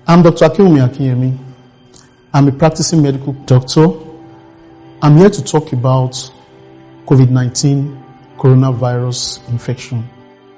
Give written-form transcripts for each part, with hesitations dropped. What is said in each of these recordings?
I'm Dr. Akinwumi Akinyemi. I'm a practicing medical doctor. I'm here to talk about COVID-19 coronavirus infection.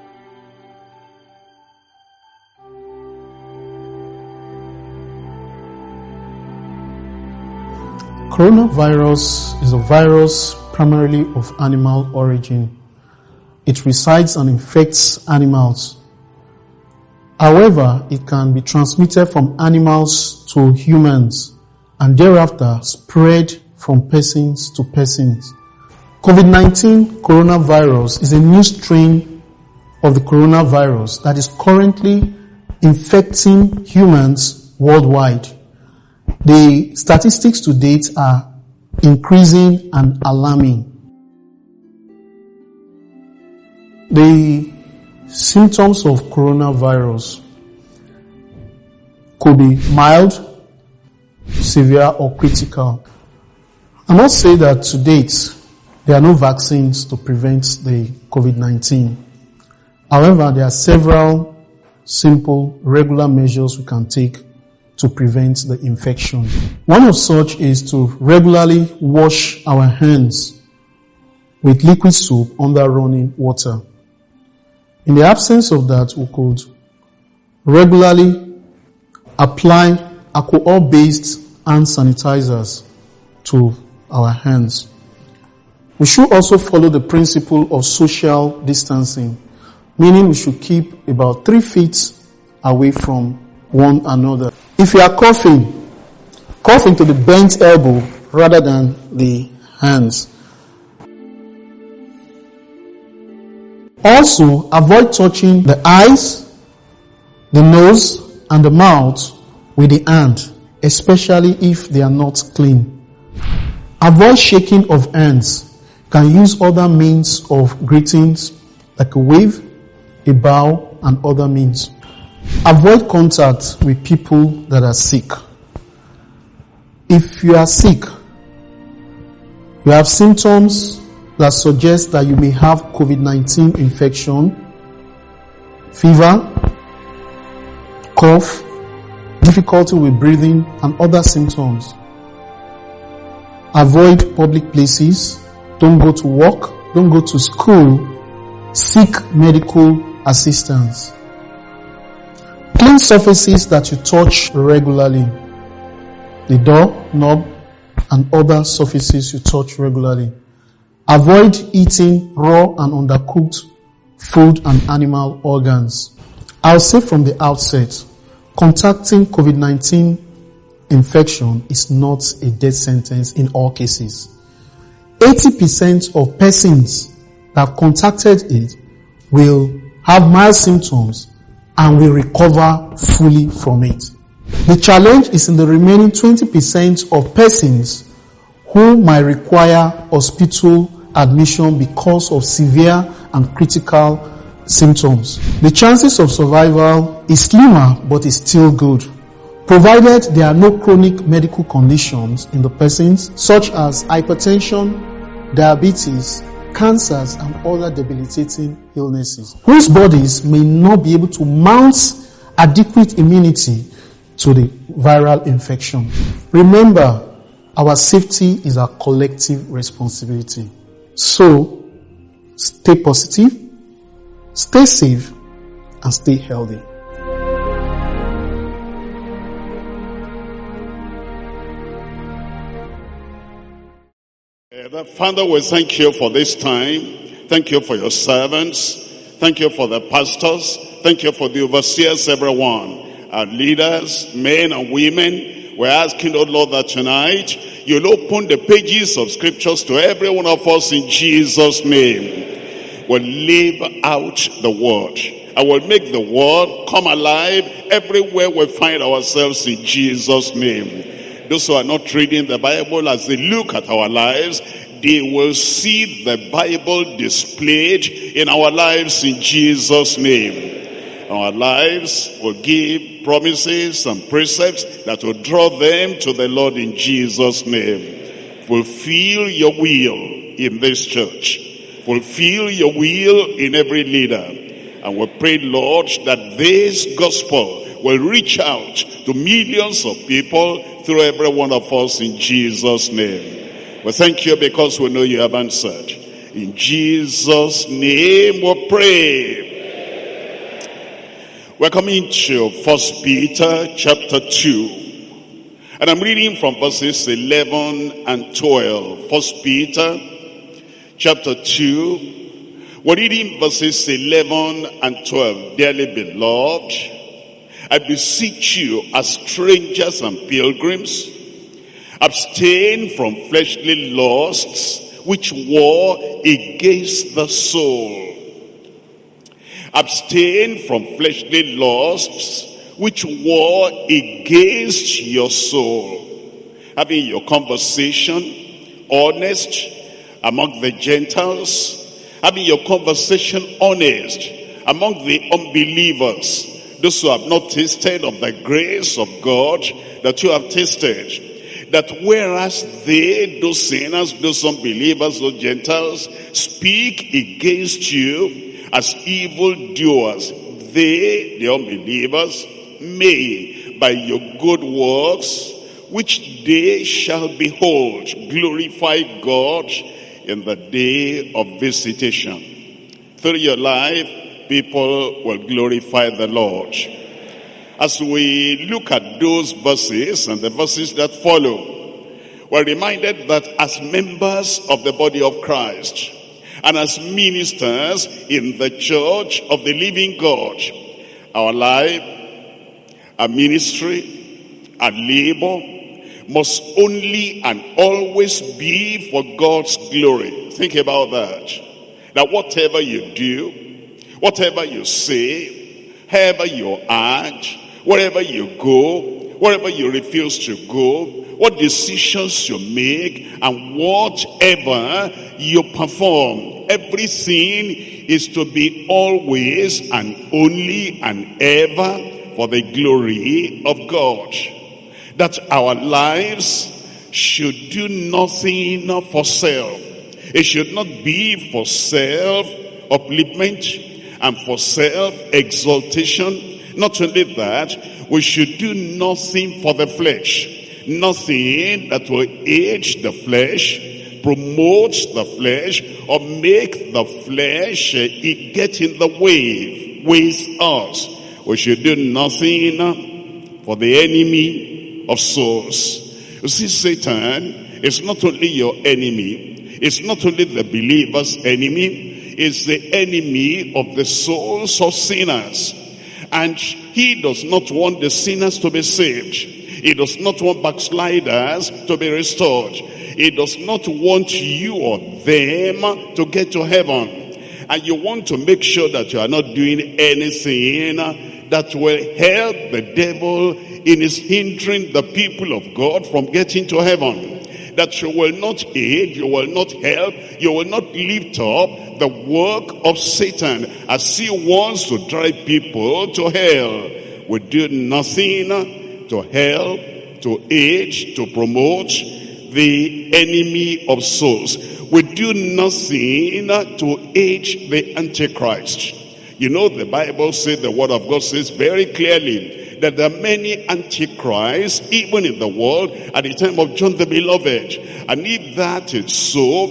Coronavirus is a virus primarily of animal origin. It resides and infects animals. However, it can be transmitted from animals to humans and thereafter spread from persons to persons. COVID-19 coronavirus is a new strain of the coronavirus that is currently infecting humans worldwide. The statistics to date are increasing and alarming. The symptoms of coronavirus could be mild, severe, or critical. I must say that to date, there are no vaccines to prevent the COVID-19. However, there are several simple, regular measures we can take to prevent the infection. One of such is to regularly wash our hands with liquid soap under running water. In the absence of that, we could regularly apply alcohol-based hand sanitizers to our hands. We should also follow the principle of social distancing, meaning we should keep about 3 feet away from one another. If you are coughing, cough into the bent elbow rather than the hands. Also, avoid touching the eyes, the nose, and the mouth with the hand, especially if they are not clean. Avoid shaking of hands. You can use other means of greetings like a wave, a bow, and other means. Avoid contact with people that are sick. If you are sick, you have symptoms that suggest that you may have COVID-19 infection, fever, cough, difficulty with breathing, and other symptoms. Avoid public places. Don't go to work. Don't go to school. Seek medical assistance. Clean surfaces that you touch regularly. The door, knob, and other surfaces you touch regularly. Avoid eating raw and undercooked food and animal organs. I'll say from the outset, contacting COVID-19 infection is not a death sentence in all cases. 80% of persons that have contacted it will have mild symptoms and will recover fully from it. The challenge is in the remaining 20% of persons who might require hospital admission because of severe and critical symptoms. The chances of survival is slimmer but is still good, provided there are no chronic medical conditions in the persons such as hypertension, diabetes, cancers, and other debilitating illnesses, whose bodies may not be able to mount adequate immunity to the viral infection. Remember, our safety is our collective responsibility. So, stay positive, stay safe, and stay healthy. Father, we thank you for this time. Thank you for your servants. Thank you for the pastors. Thank you for the overseers, everyone. Our leaders, men and women. We're asking, oh Lord, that tonight you'll open the pages of scriptures to every one of us in Jesus' name. We'll live out the word. I will make the word come alive everywhere we find ourselves in Jesus' name. Those who are not reading the Bible, as they look at our lives, they will see the Bible displayed in our lives in Jesus' name. Our lives will give promises and precepts that will draw them to the Lord in Jesus' name. Fulfill your will in this church. Fulfill your will in every leader. And we pray, Lord, that this gospel will reach out to millions of people through every one of us in Jesus' name. We thank you because we know you have answered. In Jesus' name we pray. We're coming to 1 Peter chapter 2. And I'm reading from verses 11 and 12. 1 Peter chapter 2. We're reading verses 11 and 12. Dearly beloved, I beseech you as strangers and pilgrims, abstain from fleshly lusts which war against the soul. Abstain from fleshly lusts which war against your soul. Having your conversation honest among the Gentiles. Having your conversation honest among the unbelievers. Those who have not tasted of the grace of God that you have tasted. That whereas they, those sinners, those unbelievers, those Gentiles, speak against you as evildoers, they, the unbelievers, may by your good works, which they shall behold, glorify God in the day of visitation. Through your life, people will glorify the Lord. As we look at those verses and the verses that follow, we're reminded that as members of the body of Christ, and as ministers in the church of the living God, our life, our ministry, our labor must only and always be for God's glory. Think about that. That whatever you do, whatever you say, however you act, wherever you go, wherever you refuse to go, what decisions you make, and whatever you perform, everything is to be always and only and ever for the glory of God. That our lives should do nothing for self. It should not be for self-upliftment and for self-exaltation. Not only that, we should do nothing for the flesh. Nothing that will aid the flesh, promote the flesh, or make the flesh get in the way with us. We should do nothing for the enemy of souls. You see, Satan is not only your enemy, it's not only the believer's enemy, it's the enemy of the souls of sinners. And he does not want the sinners to be saved. He does not want backsliders to be restored. He does not want you or them to get to heaven. And you want to make sure that you are not doing anything that will help the devil in his hindering the people of God from getting to heaven. That you will not aid, you will not help, you will not lift up the work of Satan as he wants to drive people to hell. We do nothing to help, to aid, to promote the enemy of souls. We do nothing to aid the Antichrist. You know, the Bible says, the word of God says very clearly that there are many Antichrists even in the world at the time of John the Beloved. And if that is so,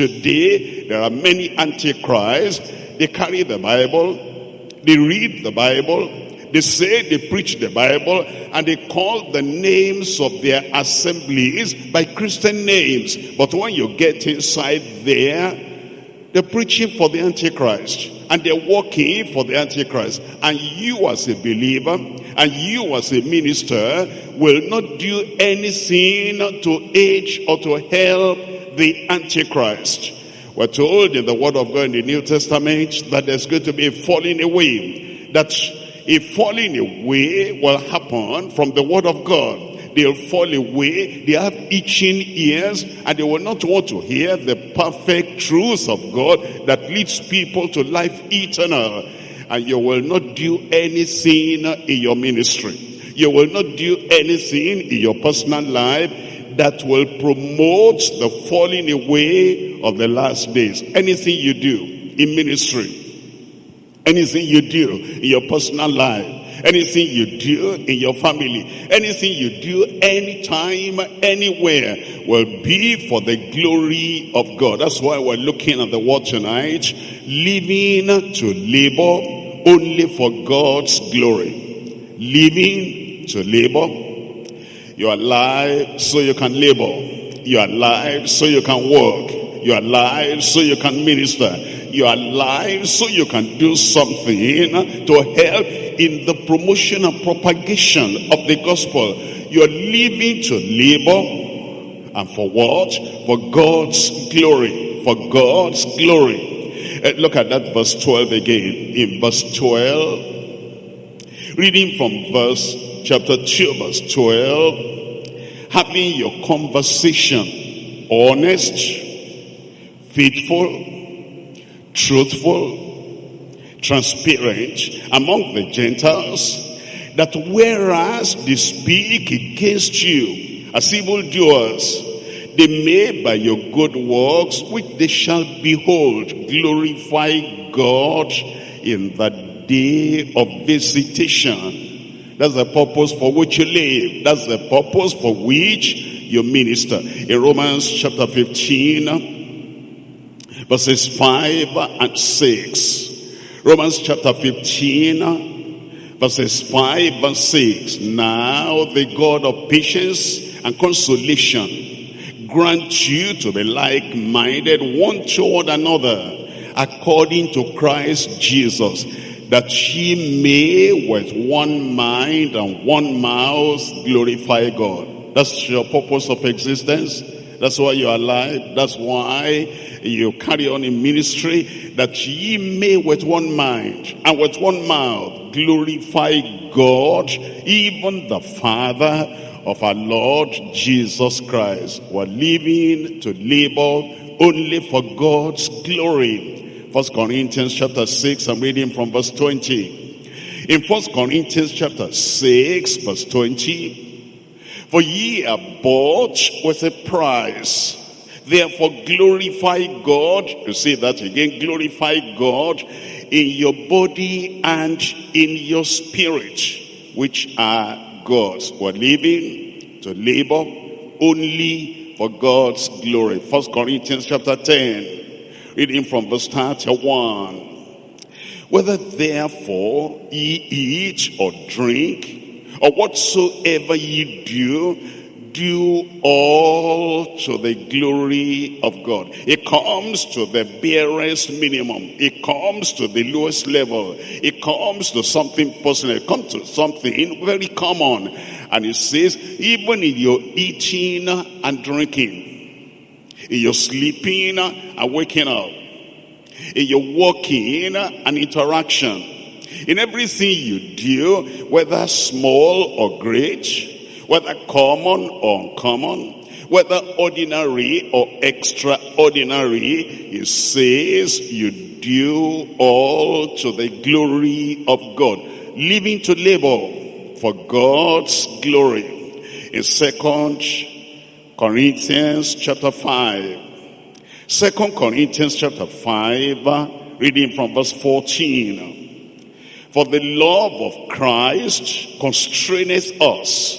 today there are many Antichrists. They carry the Bible, they read the Bible, they say they preach the Bible, and they call the names of their assemblies by Christian names. But when you get inside there, they're preaching for the Antichrist, and they're working for the Antichrist. And you as a believer, and you as a minister, will not do anything to aid or to help the Antichrist. We're told in the Word of God in the New Testament that there's going to be a falling away, that a falling away will happen from the Word of God. They'll fall away, they have itching ears, and they will not want to hear the perfect truth of God that leads people to life eternal. And you will not do anything in your ministry. You will not do anything in your personal life that will promote the falling away of the last days. Anything you do in ministry, anything you do in your personal life, Anything you do in your family, anything you do anytime, anywhere, will be for the glory of God. That's why we're looking at the word tonight, living to labor only for God's glory. Living to labor. You are alive so you can labor. You are alive so you can work. You are alive so you can minister. You are alive so you can do something to help in the promotion and propagation of the gospel. You are living to labor. And for what? For God's glory. For God's glory. Look at that verse 12 again. In verse 12, reading from chapter 2, verse 12, having your conversation honest, faithful, truthful, transparent among the Gentiles, that whereas they speak against you as evildoers, they may by your good works, which they shall behold, glorify God in the day of visitation. That's the purpose for which you live. That's the purpose for which you minister. In Romans chapter 15, verses 5 and 6. Romans chapter 15, verses 5 and 6. Now the God of patience and consolation grant you to be like-minded one toward another, according to Christ Jesus, that ye may with one mind and one mouth glorify God. That's your purpose of existence. That's why you're alive. That's why you carry on in ministry, that ye may with one mind and with one mouth glorify God, even the Father of our Lord Jesus Christ. We're living to labor only for God's glory. 1 Corinthians chapter 6, I'm reading from verse 20. In 1 Corinthians chapter 6, verse 20, for ye are bought with a price. Therefore glorify God. You see that again. Glorify God in your body and in your spirit, which are God's. We're living to labor only for God's glory. 1 Corinthians chapter 10. Reading from verse 31. Whether therefore ye eat or drink, or whatsoever ye do, do all to the glory of God. It comes to the barest minimum. It comes to the lowest level. It comes to something personal. It comes to something very common. And it says, even in your eating and drinking, in your sleeping and waking up, in your walking and interaction, in everything you do, whether small or great, whether common or uncommon, whether ordinary or extraordinary, it says you do all to the glory of God. Living to labor for God's glory. In 2 Corinthians chapter 5. 2 Corinthians chapter 5, reading from verse 14. For the love of Christ constraineth us,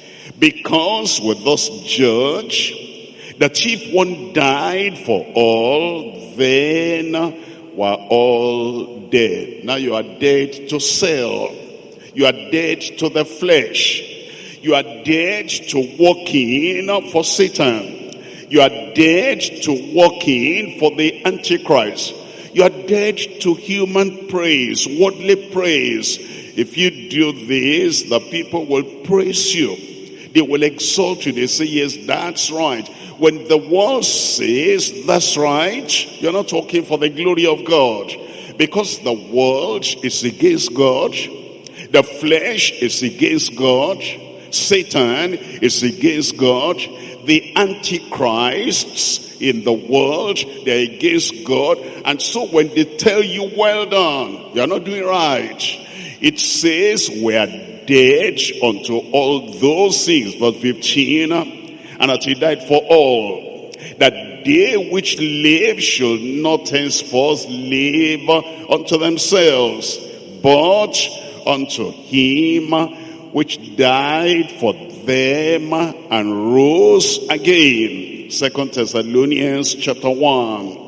because we thus judge that if one died for all, then were all dead. Now you are dead to self. You are dead to the flesh. You are dead to walking for Satan. You are dead to walking for the Antichrist. You are dead to human praise, worldly praise. If you do this, the people will praise you. They will exalt you. They say, yes, that's right. When the world says that's right, you're not talking for the glory of God. Because the world is against God. The flesh is against God. Satan is against God. The antichrists in the world, they're against God. And so when they tell you, well done, you're not doing right, it says we are dead unto all those things. Verse 15, and that he died for all, that they which live should not henceforth live unto themselves, but unto him which died for them and rose again. 2 Thessalonians chapter 1.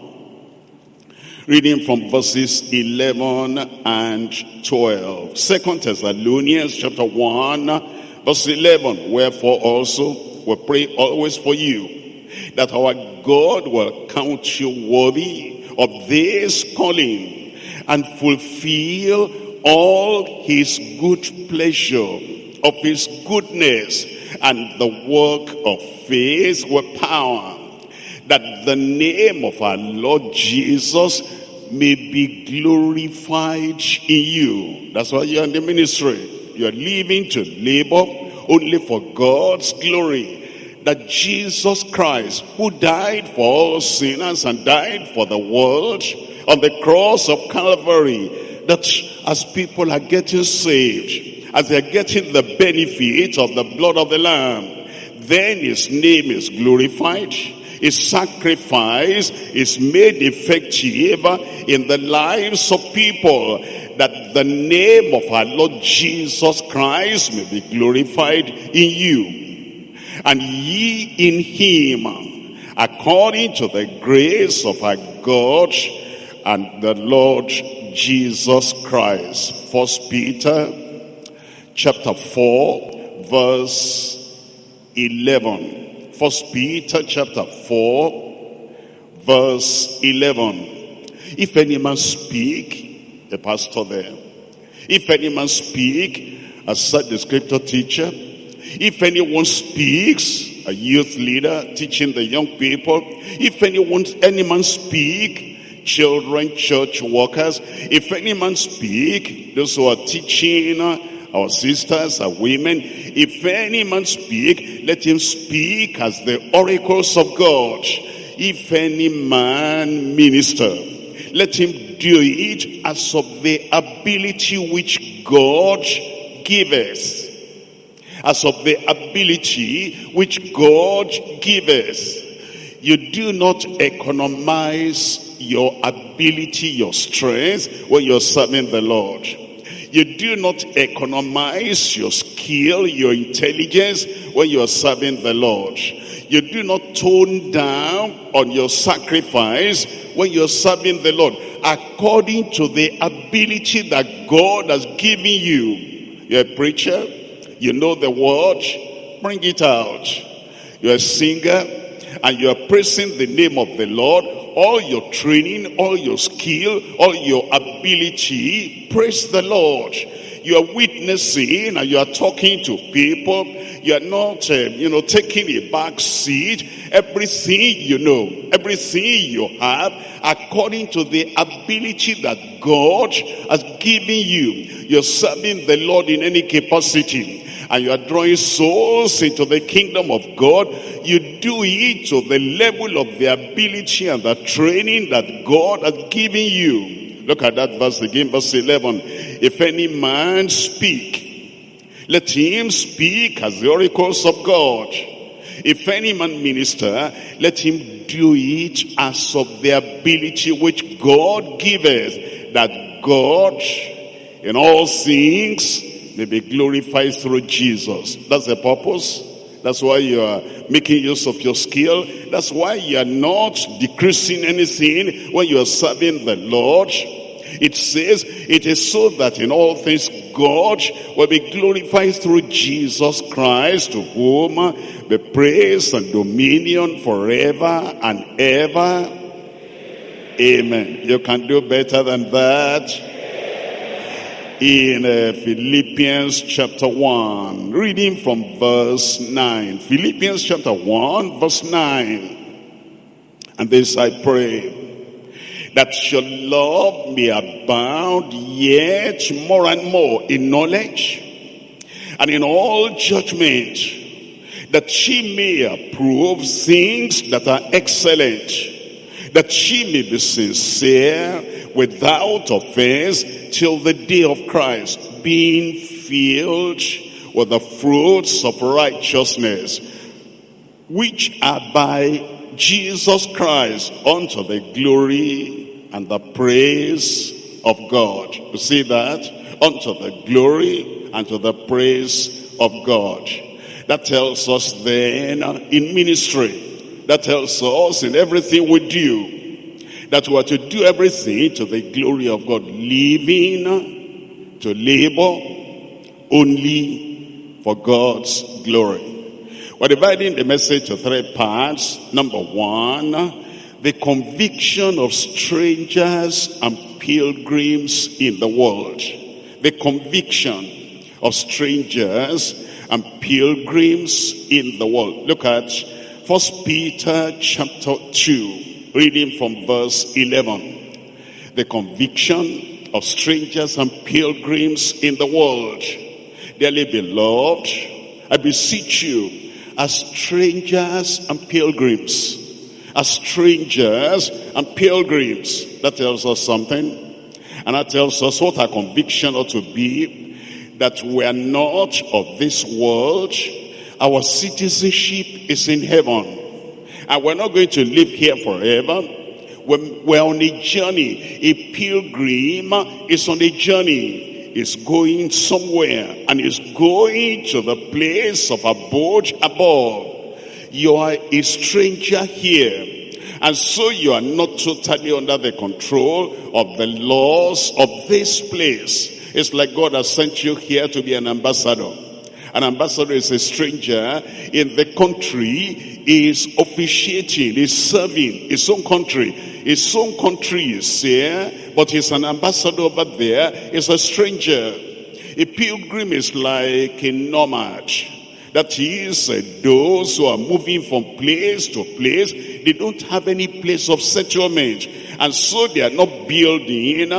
Reading from verses 11 and 12. 2 Thessalonians chapter 1, verse 11. Wherefore also we pray always for you, that our God will count you worthy of this calling, and fulfill all his good pleasure, of his goodness, and the work of faith with power, that the name of our Lord Jesus may be glorified in you. That's why you're in the ministry. You're living to labor only for God's glory. That Jesus Christ, who died for all sinners and died for the world on the cross of Calvary, that as people are getting saved, as they're getting the benefit of the blood of the Lamb, then his name is glorified. His sacrifice is made effective in the lives of people, that the name of our Lord Jesus Christ may be glorified in you. And ye in him, according to the grace of our God and the Lord Jesus Christ. 1 Peter chapter 4, verse 11. 1 Peter chapter 4, verse 11. If any man speak, the pastor there. If any man speak, as said the scripture teacher, if anyone speaks, a youth leader teaching the young people, if any man speak, children, church workers, if any man speak, those who are teaching our sisters, our women, if any man speak, let him speak as the oracles of God. If any man minister, let him do it as of the ability which God giveth. As of the ability which God giveth. You do not economize your ability, your strength when you're serving the Lord. You do not economize your skill, your intelligence when you're serving the Lord. You do not tone down on your sacrifice when you're serving the Lord. According to the ability that God has given you. You're a preacher, you know the word, bring it out. You're a singer, and you're praising the name of the Lord. All your training, all your skill, all your ability, praise the Lord. You're witnessing and you're talking to people. You're not, taking a back seat. Everything you know, everything you have, according to the ability that God has given you. You're serving the Lord in any capacity. And you are drawing souls into the kingdom of God. You do it to the level of the ability and the training that God has given you. Look at that verse again, verse 11. If any man speak, let him speak as the oracles of God. If any man minister, let him do it as of the ability which God giveth, that God in all things may be glorified through Jesus. That's the purpose. That's why you are making use of your skill. That's why you are not decreasing anything when you are serving the Lord. It says it is so that in all things God will be glorified through Jesus Christ, to whom be praise and dominion forever and ever. Amen. You can do better than that. In Philippians chapter 1, reading from verse 9. Philippians chapter 1, verse 9. And this I pray, that your love may abound yet more and more in knowledge and in all judgment, that ye may approve things that are excellent, that ye may be sincere without offense till the day of Christ, being filled with the fruits of righteousness, which are by Jesus Christ unto the glory and the praise of God. You see that? unto the glory and to the praise of God. That tells us then in ministry, that tells us in everything we do, that we are to do everything to the glory of God, living to labor only for God's glory. We're dividing the message to 3 parts. Number 1, the conviction of strangers and pilgrims in the world. The conviction of strangers and pilgrims in the world. Look at 1 Peter chapter 2, reading from verse 11. The conviction of strangers and pilgrims in the world. Dearly beloved, I beseech you, as strangers and pilgrims. As strangers and pilgrims. That tells us something. And that tells us what our conviction ought to be. That we are not of this world. Our citizenship is in heaven. And we're not going to live here forever. We're on a journey. A pilgrim is on a journey. Is going somewhere and is going to the place of abode above. You are a stranger here, and so you are not totally under the control of the laws of this place. It's like God has sent you here to be an ambassador. An ambassador is a stranger in the country, is officiating, is serving his own country. His own country is here, but he's an ambassador over there. He's a stranger. A pilgrim is like a nomad. That is, those who are moving from place to place. They don't have any place of settlement. And so they are not building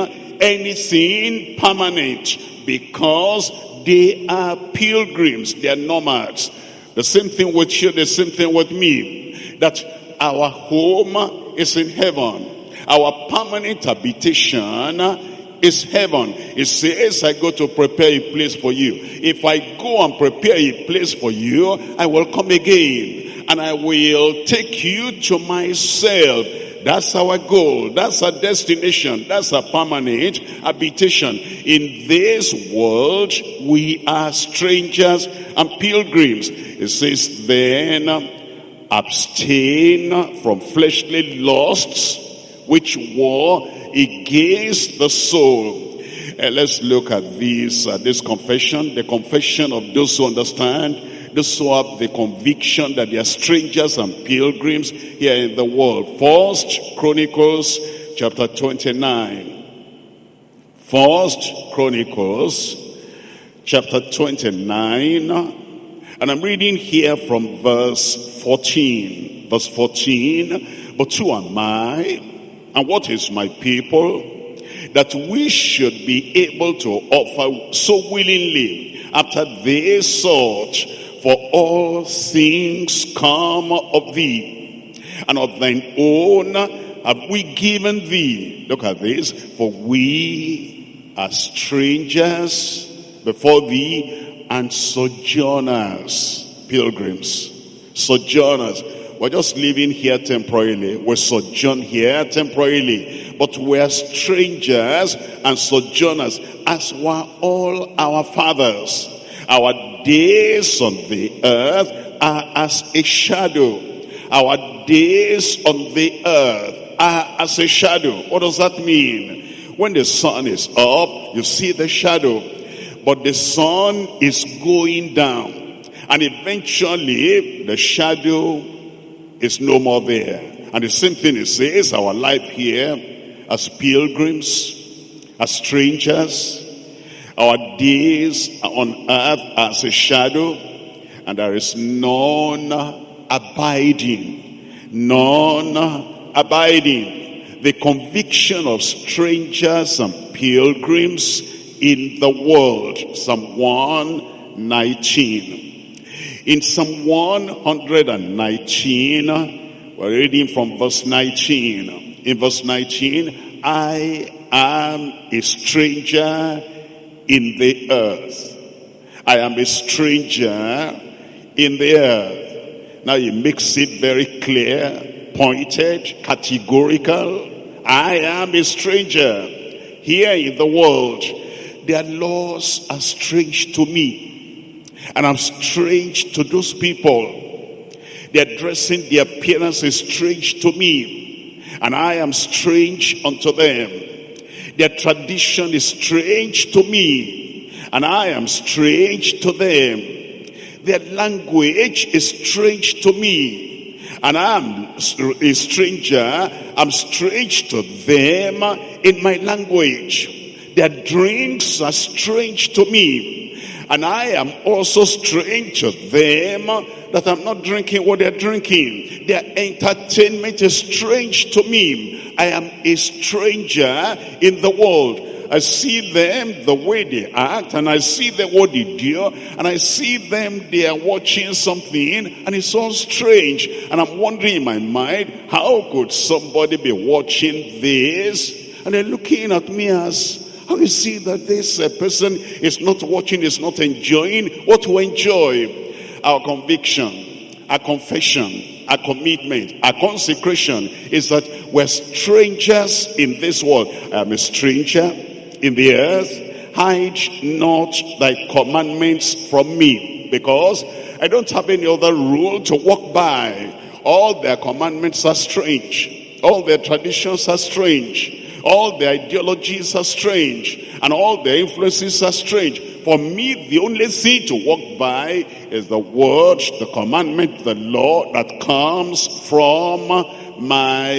anything permanent because they are pilgrims. They are nomads. The same thing with you, the same thing with me. That our home is in heaven. Our permanent habitation is heaven. It says, I go to prepare a place for you. If I go and prepare a place for you, I will come again. And I will take you to myself. That's our goal. That's our destination. That's our permanent habitation. In this world, we are strangers and pilgrims. It says, then abstain from fleshly lusts which war against the soul. Let's look at this confession. The confession of those who understand, those who have the conviction that they are strangers and pilgrims here in the world. 1 Chronicles chapter 29. 1 Chronicles chapter 29. And I'm reading here from verse 14. Verse 14. But who am I? And what is my people, that we should be able to offer so willingly after this sort? For all things come of thee, and of thine own have we given thee. Look at this. For we are strangers before thee, and sojourners, pilgrims, sojourners. We're just living here temporarily. We sojourn here temporarily. But we're strangers and sojourners, as were all our fathers. Our days on the earth are as a shadow. Our days on the earth are as a shadow. What does that mean? When the sun is up, you see the shadow. But the sun is going down. And eventually, the shadow is no more there. And the same thing it says, our life here as pilgrims, as strangers, our days on earth as a shadow, and there is none abiding. None abiding. The conviction of strangers and pilgrims in the world. Psalm 119. In Psalm 119, we're reading from verse 19. In verse 19, I am a stranger in the earth. I am a stranger in the earth. Now he makes it very clear, pointed, categorical. I am a stranger here in the world. Their laws are strange to me, and I'm strange to those people. Their dressing, their appearance is strange to me, and I am strange unto them. Their tradition is strange to me, and I am strange to them. Their language is strange to me, and I am a stranger. I'm strange to them in my language. Their drinks are strange to me, and I am also strange to them, that I'm not drinking what they're drinking. Their entertainment is strange to me. I am a stranger in the world. I see them the way they act, and I see them what they do, and I see them, they are watching something, and it's all strange. And I'm wondering in my mind, how could somebody be watching this? And they're looking at me as, how do you see that this person is not watching, is not enjoying what we enjoy? Our conviction, our confession, our commitment, our consecration is that we're strangers in this world. I am a stranger in the earth. Hide not thy commandments from me, because I don't have any other rule to walk by. All their commandments are strange. All their traditions are strange. All their ideologies are strange, and all their influences are strange. For me, the only thing to walk by is the word, the commandment, the law that comes from my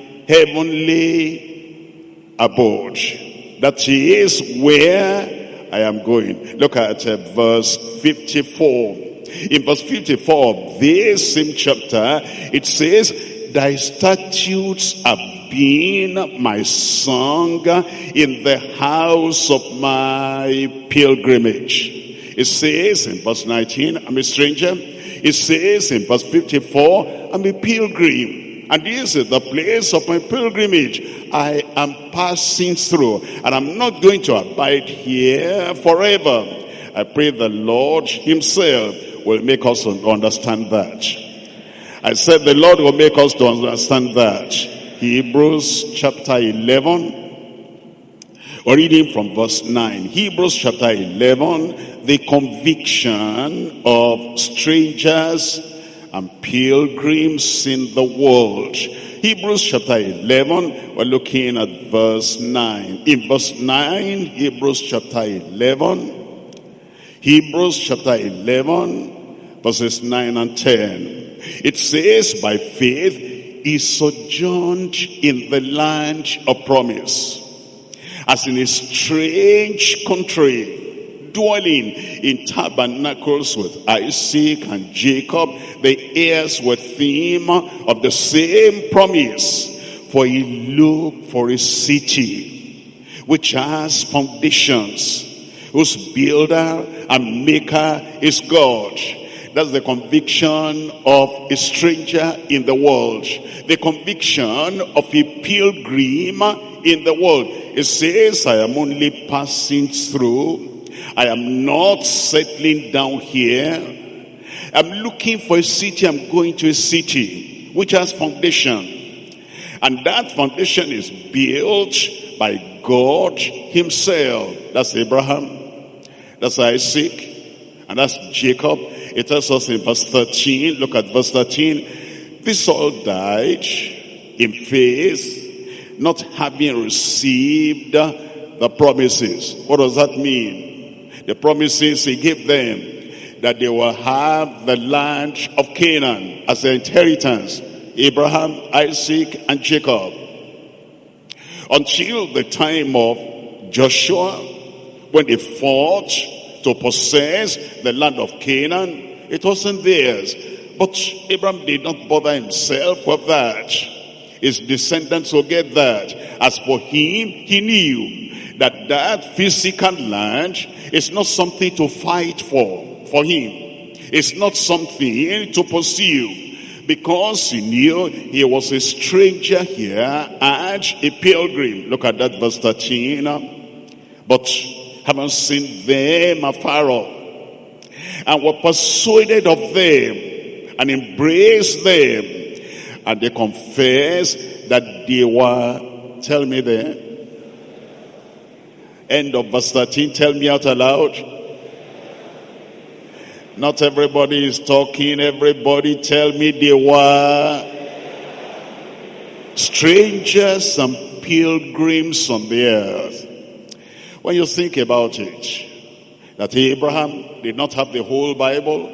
heavenly abode. That is where I am going. Look at verse 54. In verse 54 of this same chapter, it says, thy statutes are been my song in the house of my pilgrimage. It says in verse 19, I'm a stranger. It says in verse 54, I'm a pilgrim. And this is the place of my pilgrimage. I am passing through, and I'm not going to abide here forever. I pray the Lord himself will make us understand that. I said the Lord will make us to understand that. Hebrews chapter 11, we're reading from verse 9. Hebrews chapter 11, the conviction of strangers and pilgrims in the world. Hebrews chapter 11, we're looking at verse 9. In verse 9, Hebrews chapter 11, verses 9 and 10. It says, by faith, he sojourned in the land of promise, as in a strange country, dwelling in tabernacles with Isaac and Jacob, the heirs with him of the same promise. For he looked for a city which has foundations, whose builder and maker is God. That's the conviction of a stranger in the world. The conviction of a pilgrim in the world. It says, I am only passing through. I am not settling down here. I'm looking for a city. I'm going to a city which has foundation. And that foundation is built by God himself. That's Abraham. That's Isaac. And that's Jacob. It tells us in verse 13, look at verse 13. This all died in faith, not having received the promises. What does that mean? The promises he gave them, that they will have the land of Canaan as their inheritance. Abraham, Isaac, and Jacob. Until the time of Joshua, when they fought to possess the land of Canaan, it wasn't theirs. But Abraham did not bother himself with that. His descendants will get that. As for him, he knew that that physical land is not something to fight for him. It's not something to pursue, because he knew he was a stranger here and a pilgrim. Look at that verse 13. But having seen them afar off, and were persuaded of them, and embraced them, and they confessed that they were, tell me there, End of verse 13. Tell me out aloud. Not everybody is talking. Everybody tell me they were strangers and pilgrims on the earth. When you think about it, that Abraham did not have the whole Bible.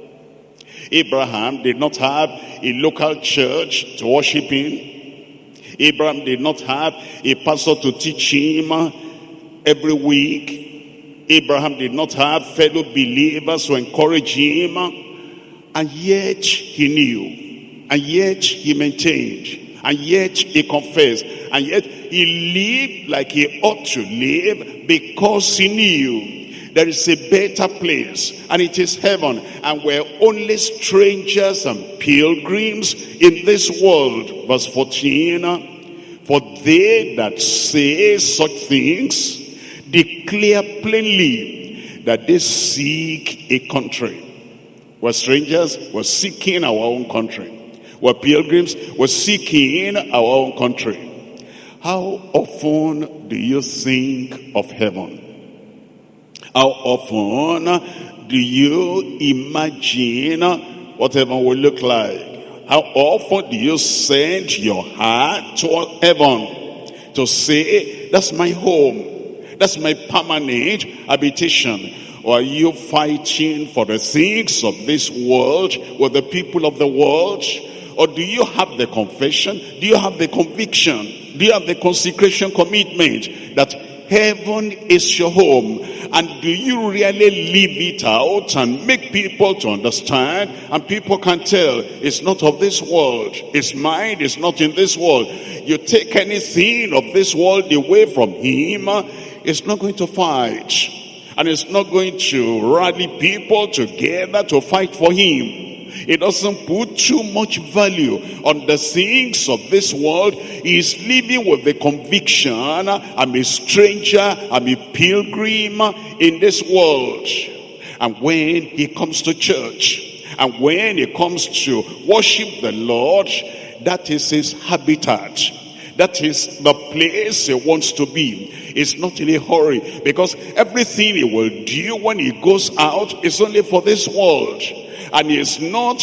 Abraham did not have a local church to worship in. Abraham did not have a pastor to teach him every week. Abraham did not have fellow believers to encourage him. And yet he knew. And yet he maintained. And yet he confessed. And yet he lived like he ought to live, because he knew there is a better place, and it is heaven. And we're only strangers and pilgrims in this world. Verse 14. For they that say such things declare plainly that they seek a country. We're strangers, we're seeking our own country. We're pilgrims, we're seeking our own country. How often do you think of heaven? How often do you imagine what heaven will look like? How often do you send your heart to heaven to say, that's my home, that's my permanent habitation? Or are you fighting for the things of this world with the people of the world? Or do you have the confession? Do you have the conviction? Do you have the consecration commitment that heaven is your home? And do you really live it out and make people to understand? And people can tell it's not of this world. His mind is not in this world. You take anything of this world away from him, it's not going to fight. And it's not going to rally people together to fight for him. He doesn't put too much value on the things of this world. He is living with the conviction, I'm a stranger, I'm a pilgrim in this world. And when he comes to church, and when he comes to worship the Lord, that is his habitat. That is the place he wants to be. He's not in a hurry, because everything he will do when he goes out is only for this world. And he's not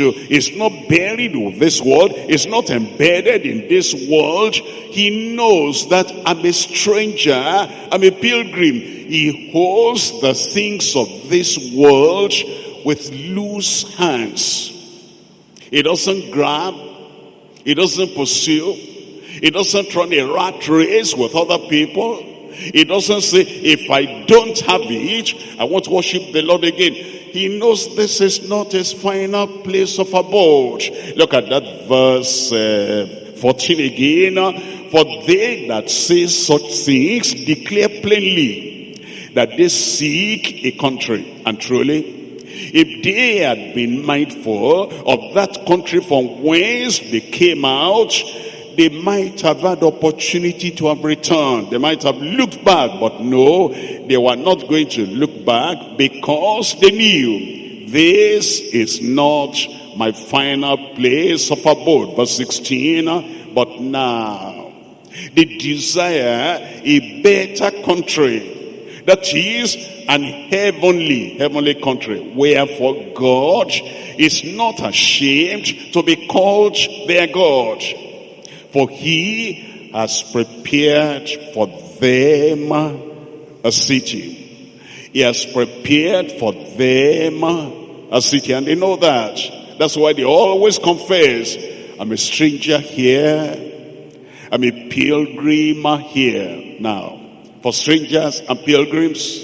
buried with this world. He's not embedded in this world. He knows that I'm a stranger, I'm a pilgrim. He holds the things of this world with loose hands. He doesn't grab. He doesn't pursue. He doesn't run a rat race with other people. He doesn't say, if I don't have it, I want to worship the Lord again. He knows this is not his final place of abode. Look at that verse 14 again. For they that say such things declare plainly that they seek a country. And truly, if they had been mindful of that country from whence they came out, they might have had opportunity to have returned. They might have looked back, but no, they were not going to look back, because they knew this is not my final place of abode. Verse 16, but now they desire a better country, that is an heavenly country, wherefore God is not ashamed to be called their God. For he has prepared for them a city. He has prepared for them a city. And they know that. That's why they always confess, I'm a stranger here. I'm a pilgrim here. Now, for strangers and pilgrims,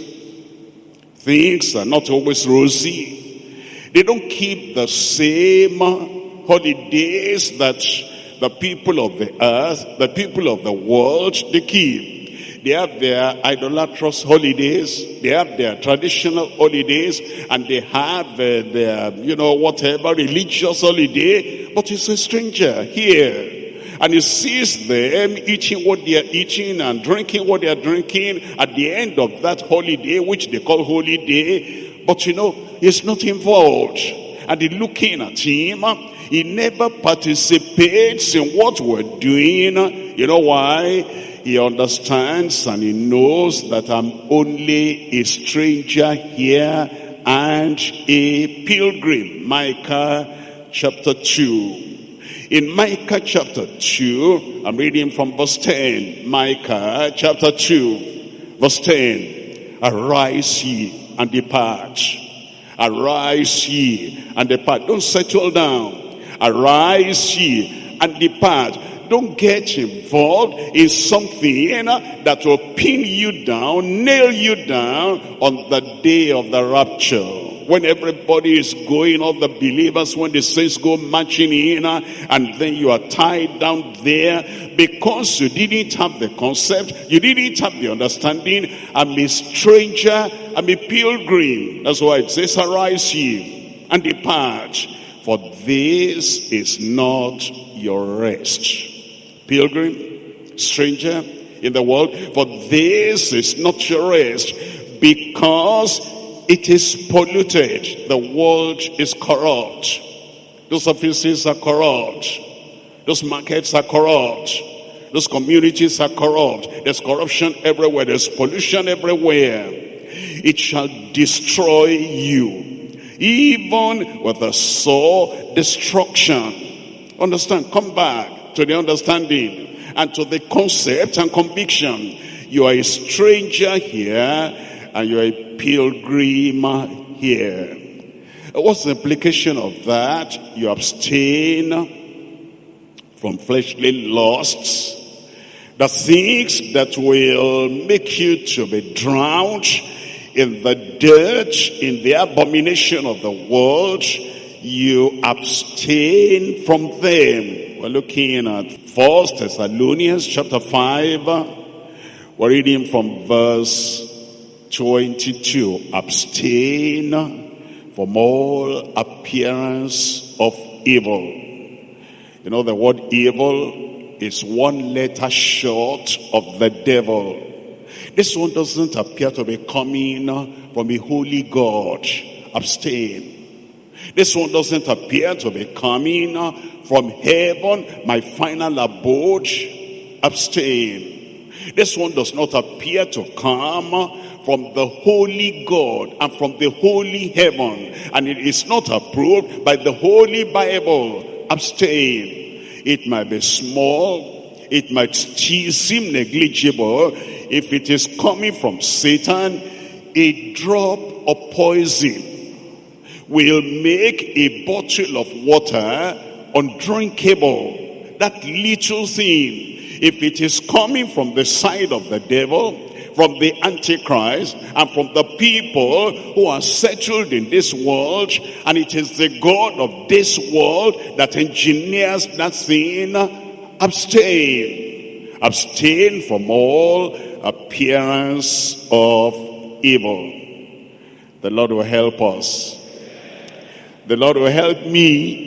things are not always rosy. They don't keep the same holidays that the people of the earth, the people of the world, they keep. They have their idolatrous holidays, they have their traditional holidays, and they have their, whatever religious holiday. But he's a stranger here. And he sees them eating what they are eating and drinking what they are drinking at the end of that holiday, which they call holy day. But he's not involved. And they're looking at him. He never participates in what we're doing. You know why? He understands and he knows that I'm only a stranger here and a pilgrim. Micah chapter 2. In Micah chapter 2, I'm reading from verse 10. Micah chapter 2, verse 10. Arise ye and depart. Arise ye and depart. Don't settle down. Arise ye and depart. Don't get involved in something that will pin you down, nail you down on the day of the rapture. When everybody is going, all the believers, when the saints go marching in, and then you are tied down there because you didn't have the concept, you didn't have the understanding. I'm a stranger, I'm a pilgrim. That's why it says, arise ye and depart, for this is not your rest. Pilgrim, stranger in the world, for this is not your rest, because it is polluted. The world is corrupt. Those offices are corrupt. Those markets are corrupt. Those communities are corrupt. There's corruption everywhere. There's pollution everywhere. It shall destroy you, even with a sore destruction. Understand? Come back to the understanding and to the concept and conviction. You are a stranger here and you are a pilgrim here. What's the implication of that? You abstain from fleshly lusts, the things that will make you to be drowned in the dirt, in the abomination of the world. You abstain from them. We're looking at 1 Thessalonians chapter 5. We're reading from verse 22. Abstain from all appearance of evil. You know, the word evil is one letter short of the devil. This one doesn't appear to be coming from a holy God. Abstain. This one doesn't appear to be coming from heaven, my final abode. Abstain. This one does not appear to come from the holy God and from the holy heaven, and it is not approved by the Holy Bible. Abstain. It might be small, it might seem negligible. If it is coming from Satan, a drop of poison will make a bottle of water undrinkable. That little thing. If it is coming from the side of the devil, from the Antichrist, and from the people who are settled in this world, and it is the God of this world that engineers that thing, abstain. Abstain from all appearance of evil. The Lord will help us. The Lord will help me.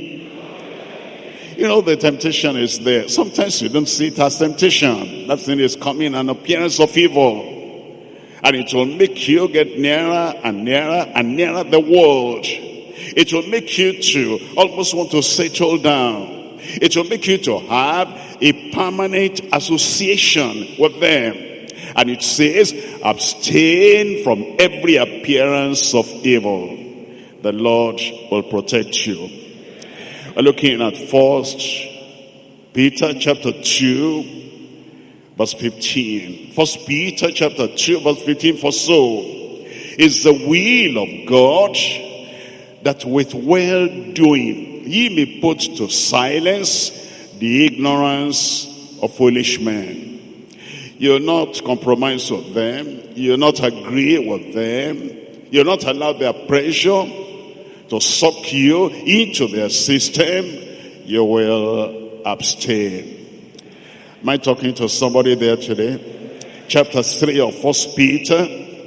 You know, the temptation is there. Sometimes you don't see it as temptation. That thing is coming, an appearance of evil. And it will make you get nearer and nearer and nearer the world. It will make you to almost want to settle down. It will make you to have a permanent association with them. And it says, abstain from every appearance of evil. The Lord will protect you. We're looking at 1 Peter chapter 2, verse 15. 1 Peter chapter 2, verse 15. For so is the will of God, that with well-doing ye may put to silence the ignorance of foolish men. You'll not compromise with them. You'll not agree with them. You'll not allow their pressure to suck you into their system. You will abstain. Am I talking to somebody there today? Chapter 3 of 1 Peter.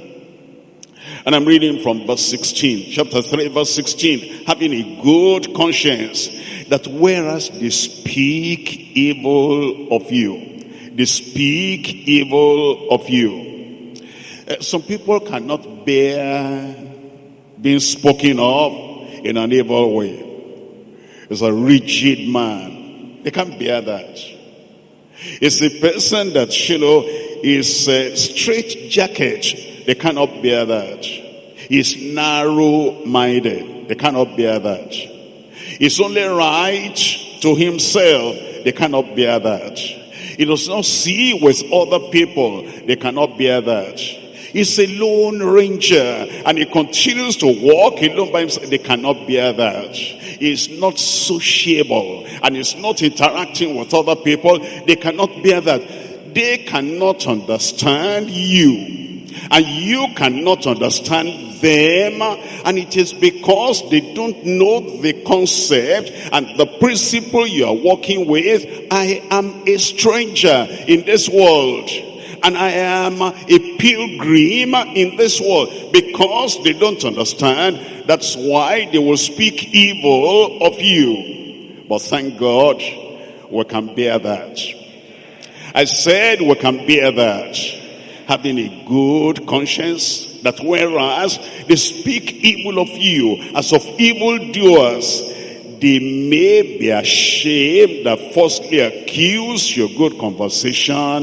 And I'm reading from verse 16. Chapter 3 verse 16. Having a good conscience, that whereas they speak evil of you. They speak evil of you. Some people cannot bear being spoken of in an evil way. It's a rigid man. They can't bear that. It's a person that, is straight-jacket. They cannot bear that. He's narrow-minded. They cannot bear that. He's only right to himself. They cannot bear that. He does not see with other people. They cannot bear that. He's a lone ranger and he continues to walk alone by himself. They cannot bear that. He's not sociable and he's not interacting with other people. They cannot bear that. They cannot understand you. And you cannot understand them, and it is because they don't know the concept and the principle you are working with. I am a stranger in this world, and I am a pilgrim in this world. Because they don't understand, that's why they will speak evil of you. But thank God, we can bear that. I said we can bear that. Having a good conscience, that whereas they speak evil of you as of evildoers, they may be ashamed that falsely accuse your good conversation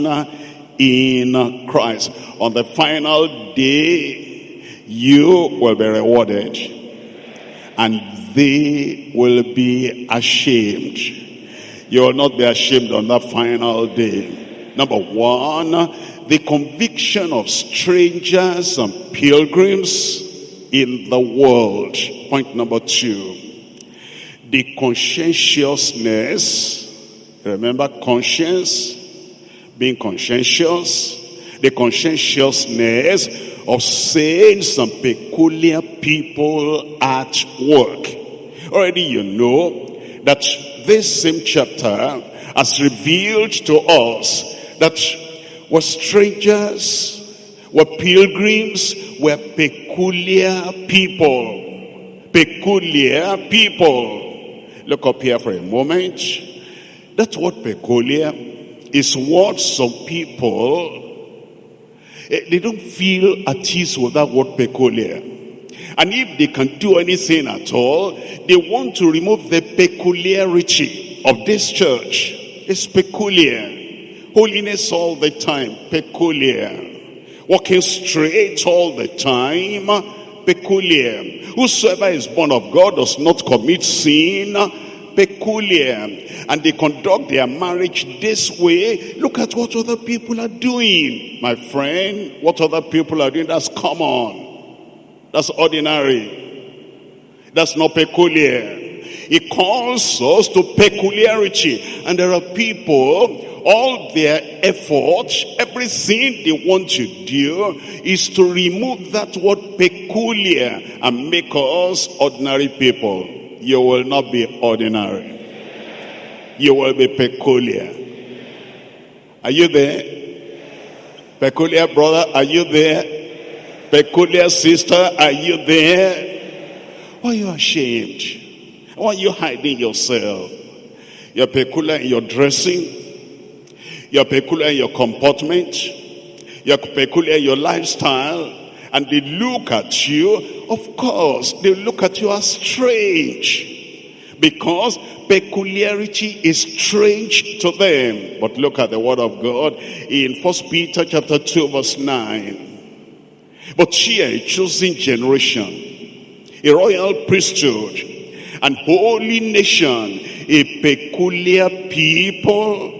in Christ. On the final day, you will be rewarded, and they will be ashamed. You will not be ashamed on that final day. Number one, the conviction of strangers and pilgrims in the world. Point number two, the conscientiousness. Remember conscience, being conscientious. The conscientiousness of saints and peculiar people at work. Already you know that this same chapter has revealed to us that were strangers, were pilgrims, were peculiar people. Peculiar people. Look up here for a moment. That word peculiar is what some people, they don't feel at ease with that word peculiar. And if they can do anything at all, they want to remove the peculiarity of this church. It's peculiar. Holiness all the time, peculiar. Walking straight all the time, peculiar. Whosoever is born of God does not commit sin, peculiar. And they conduct their marriage this way. Look at what other people are doing. My friend, what other people are doing, that's common. That's ordinary. That's not peculiar. He calls us to peculiarity. And there are people, all their effort, everything they want to do is to remove that word peculiar and make us ordinary people. You will not be ordinary. You will be peculiar. Are you there? Peculiar brother, are you there? Peculiar sister, are you there? Why are you ashamed? Why are you hiding yourself? You're peculiar in your dressing. You're peculiar in your comportment. You're peculiar in your lifestyle. And they look at you, of course, they look at you as strange. Because peculiarity is strange to them. But look at the word of God in 1 Peter chapter 2 verse 9. But ye are a chosen generation, a royal priesthood, and holy nation, a peculiar people,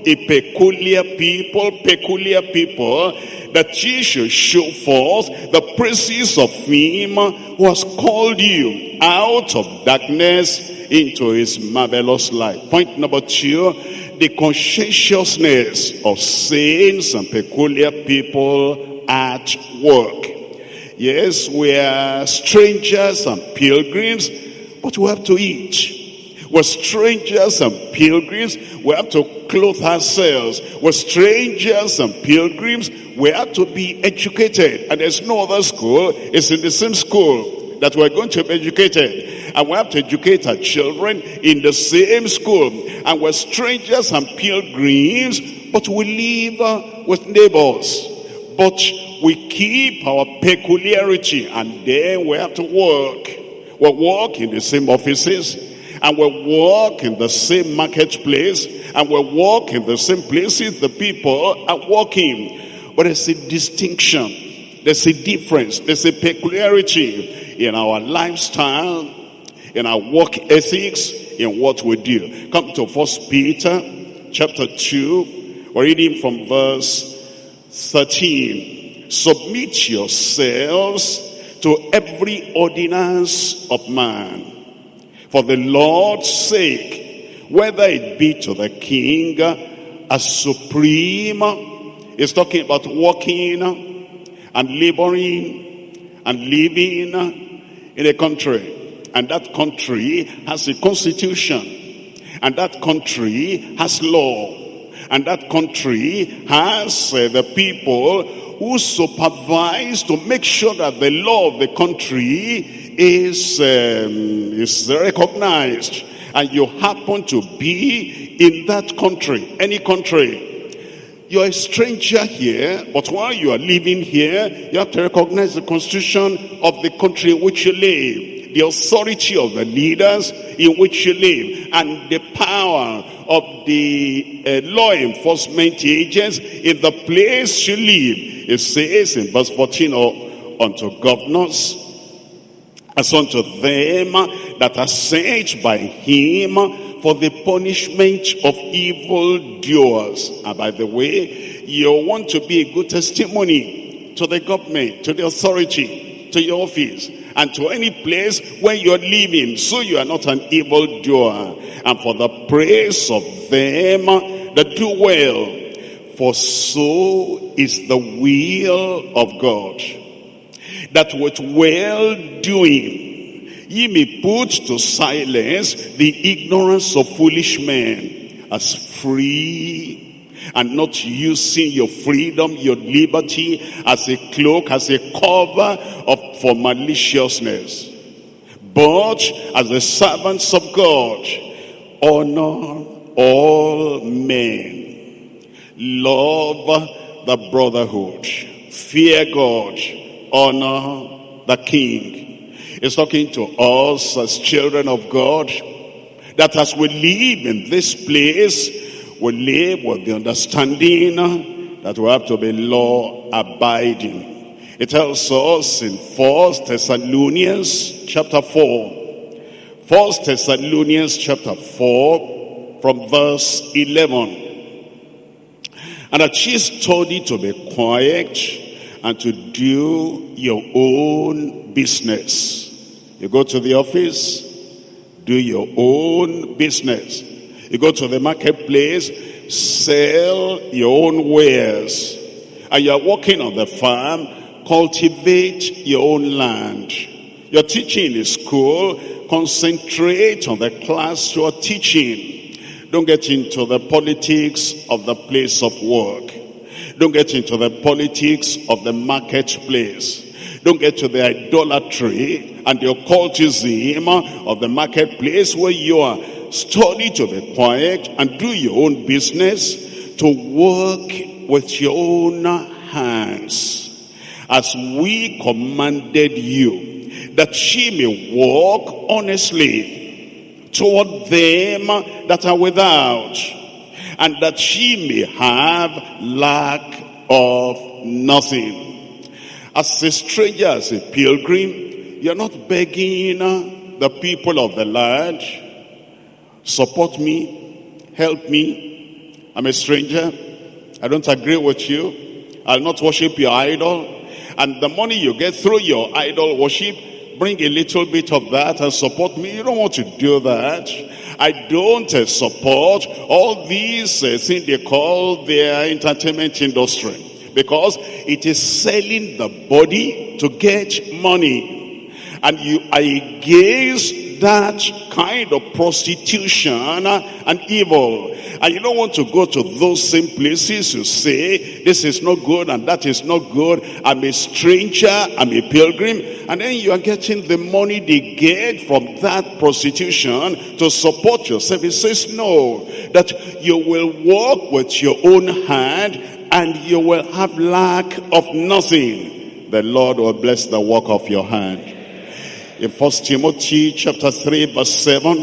that ye should show forth the praises of him who has called you out of darkness into his marvelous light. Point number two, the conscientiousness of saints and peculiar people at work. Yes, we are strangers and pilgrims, but we have to eat. We're strangers and pilgrims, we have to clothe ourselves. We're strangers and pilgrims, we have to be educated. And there's no other school, it's in the same school that we're going to be educated. And we have to educate our children in the same school. And we're strangers and pilgrims, but we live with neighbors. But we keep our peculiarity, and then we have to work. We work in the same offices, and we walk in the same marketplace, and we walk in the same places the people are walking. But there's a distinction, there's a difference, there's a peculiarity in our lifestyle, in our work ethics, in what we do. Come to 1 Peter chapter 2, we're reading from verse 13. Submit yourselves to every ordinance of man, for the Lord's sake, whether it be to the king as supreme. He's talking about working and laboring and living in a country. And that country has a constitution. And that country has law. And that country has the people who supervise to make sure that the law of the country is recognized. And you happen to be in that country, any country. You're a stranger here, but while you are living here, you have to recognize the constitution of the country in which you live, the authority of the leaders in which you live, and the power of the law enforcement agents in the place you live. It says in verse 14, unto governors, as unto them that are sent by him for the punishment of evildoers. And by the way, you want to be a good testimony to the government, to the authority, to your office, and to any place where you're living, so you are not an evildoer. And for the praise of them that do well, for so is the will of God, that with well-doing ye may put to silence the ignorance of foolish men, as free, and not using your freedom, your liberty, as a cloak, as a cover for maliciousness, but as the servants of God. Honor all men, love the brotherhood, fear God, honor the king. He's talking to us as children of God, that as we live in this place, we live with the understanding that we have to be law abiding. It tells us in 1 Thessalonians chapter 4. 1 Thessalonians chapter 4 from verse 11. And that ye study to be quiet and to do your own business. You go to the office, do your own business. You go to the marketplace, sell your own wares. And you're working on the farm, cultivate your own land. You're teaching in school, concentrate on the class you're teaching. Don't get into the politics of the place of work. Don't get into the politics of the marketplace. Don't get to the idolatry and the occultism of the marketplace where you are. Study to be quiet and do your own business, to work with your own hands, as we commanded you, that ye may walk honestly toward them that are without, and that ye may have lack of nothing. As a stranger, as a pilgrim, you're not begging the people of the land, support me, help me, I'm a stranger, I don't agree with you, I'll not worship your idol. And the money you get through your idol worship, bring a little bit of that and support me. You don't want to do that. I don't support all these things they call their entertainment industry, because it is selling the body to get money. And you are against that kind of prostitution and evil. And you don't want to go to those same places to say, this is not good and that is not good. I'm a stranger, I'm a pilgrim. And then you are getting the money they get from that prostitution to support yourself. It says no, that you will walk with your own hand and you will have lack of nothing. The Lord will bless the work of your hand. In 1 Timothy chapter 3 verse 7,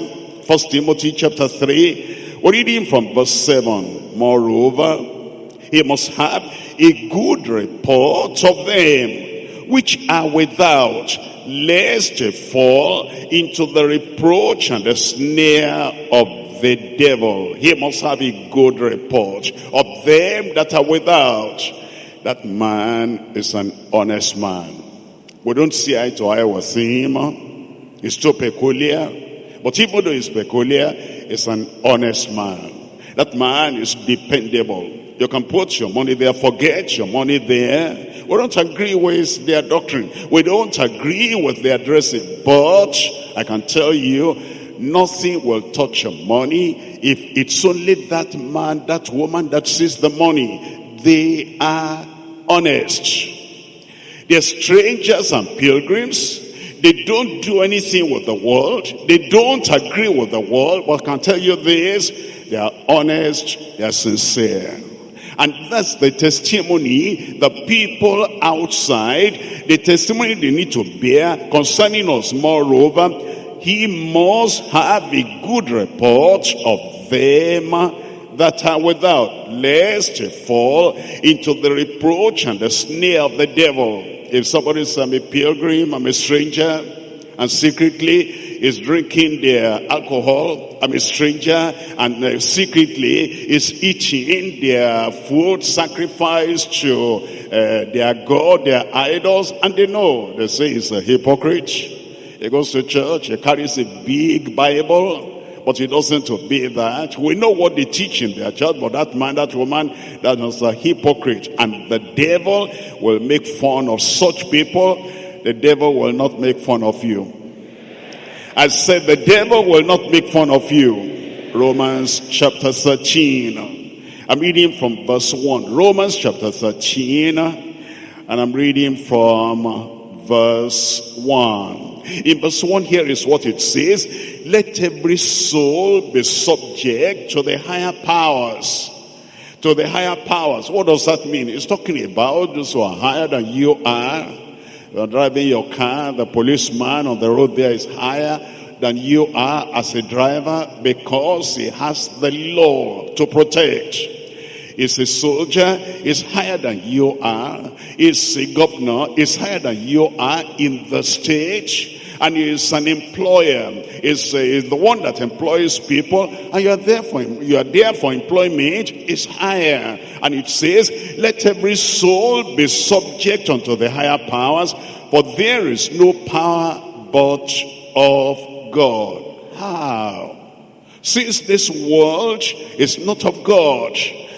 1 Timothy chapter 3, we're reading from verse 7. Moreover, he must have a good report of them which are without, lest they fall into the reproach and the snare of the devil. He must have a good report of them that are without. That man is an honest man. We don't see eye to eye with him. He's too peculiar. But even though he's peculiar, he's an honest man. That man is dependable. You can put your money there, forget your money there. We don't agree with their doctrine. We don't agree with their dressing. But I can tell you, nothing will touch your money if it's only that man, that woman that sees the money. They are honest. They're strangers and pilgrims. They don't do anything with the world. They don't agree with the world. But I can tell you this, they are honest, they are sincere. And that's the testimony the people outside, the testimony they need to bear concerning us. Moreover, he must have a good report of them that are without, lest they fall into the reproach and the snare of the devil. If somebody says, I'm a pilgrim, I'm a stranger, and secretly is drinking their alcohol, I'm a stranger, and secretly is eating their food sacrificed to their God, their idols, and they know, they say he's a hypocrite. He goes to church, he carries a big Bible, but he doesn't obey that. We know what they teach in their church, but that man, that woman, that is a hypocrite. And the devil will make fun of such people. The devil will not make fun of you. I said the devil will not make fun of you. Romans chapter 13. I'm reading from verse 1. Romans chapter 13. And I'm reading from verse 1. In verse 1 here is what it says. Let every soul be subject to the higher powers. To the higher powers. What does that mean? It's talking about those who are higher than you are. You're driving your car, the policeman on the road there is higher than you are as a driver because he has the law to protect. He's a soldier, he's higher than you are. He's a governor, he's higher than you are in the state. And he's an employer. He's the one that employs people. And you are there for employment. Is higher. And it says, let every soul be subject unto the higher powers. For there is no power but of God. How? Since this world is not of God.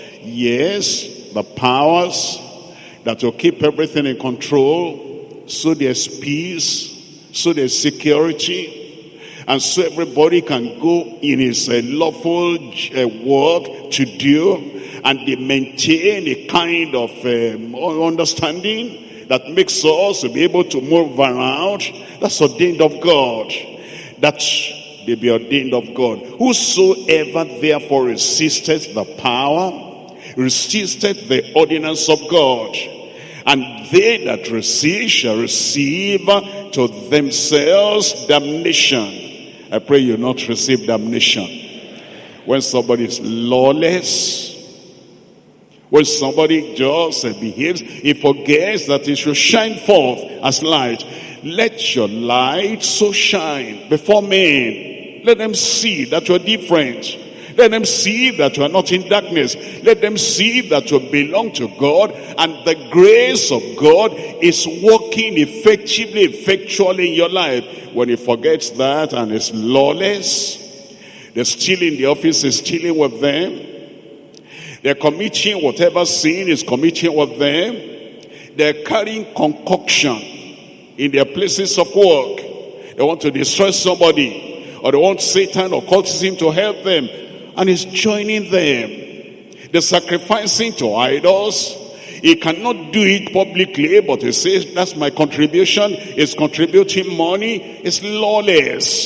Yes, the powers that will keep everything in control. So there's peace. So there's security, and so everybody can go in his lawful work to do, and they maintain a kind of understanding that makes us to be able to move around. That's ordained of God. That they be ordained of God. Whosoever therefore resisteth the power, resisteth the ordinance of God. And they that resist shall receive to themselves damnation. I pray you not receive damnation. When somebody is lawless, when somebody just behaves, he forgets that he should shine forth as light. Let your light so shine before men. Let them see that you're different. Let them see that you are not in darkness. Let them see that you belong to God, and the grace of God is working effectually in your life. When he forgets that and is lawless, they're stealing, the office is stealing with them. They're committing whatever sin is committing with them. They're carrying concoction in their places of work. They want to destroy somebody, or they want Satan or cultism to help them. And he's joining them. They're sacrificing to idols. He cannot do it publicly, but he says, that's my contribution. He's contributing money. It's lawless.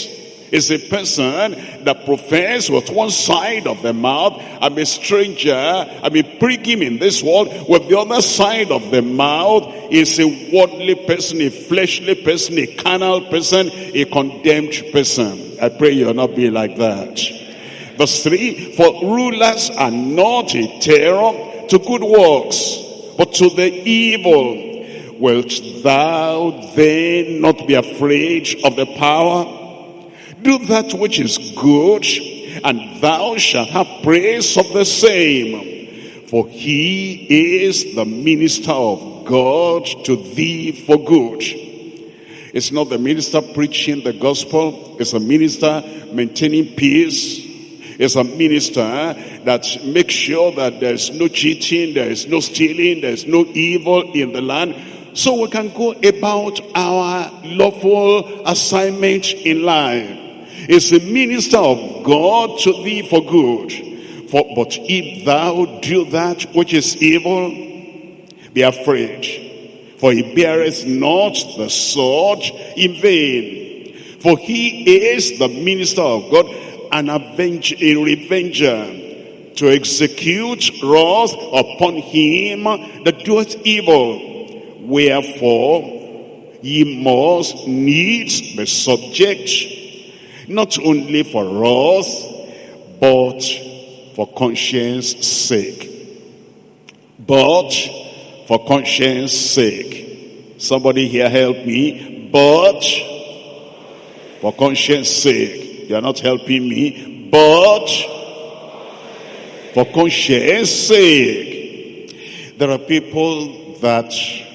is a person that professes with one side of the mouth, I'm a stranger, I'm a pilgrim in this world. With the other side of the mouth is a worldly person, a fleshly person, a carnal person, a condemned person. I pray you'll not be like that. Verse 3, for rulers are not a terror to good works, but to the evil. Wilt thou then not be afraid of the power? Do that which is good, and thou shalt have praise of the same. For he is the minister of God to thee for good. It's not the minister preaching the gospel. It's a minister maintaining peace. It's a minister that makes sure that there's no cheating, there is no stealing, there's no evil in the land. So we can go about our lawful assignment in life. It's a minister of God to thee for good. But if thou do that which is evil, be afraid. For he beareth not the sword in vain. For he is the minister of God, a revenger, to execute wrath upon him that doeth evil. Wherefore ye must needs be subject, not only for wrath, but for conscience sake. But for conscience sake. Somebody here help me. But for conscience sake. You are not helping me. But for conscience sake. There are people that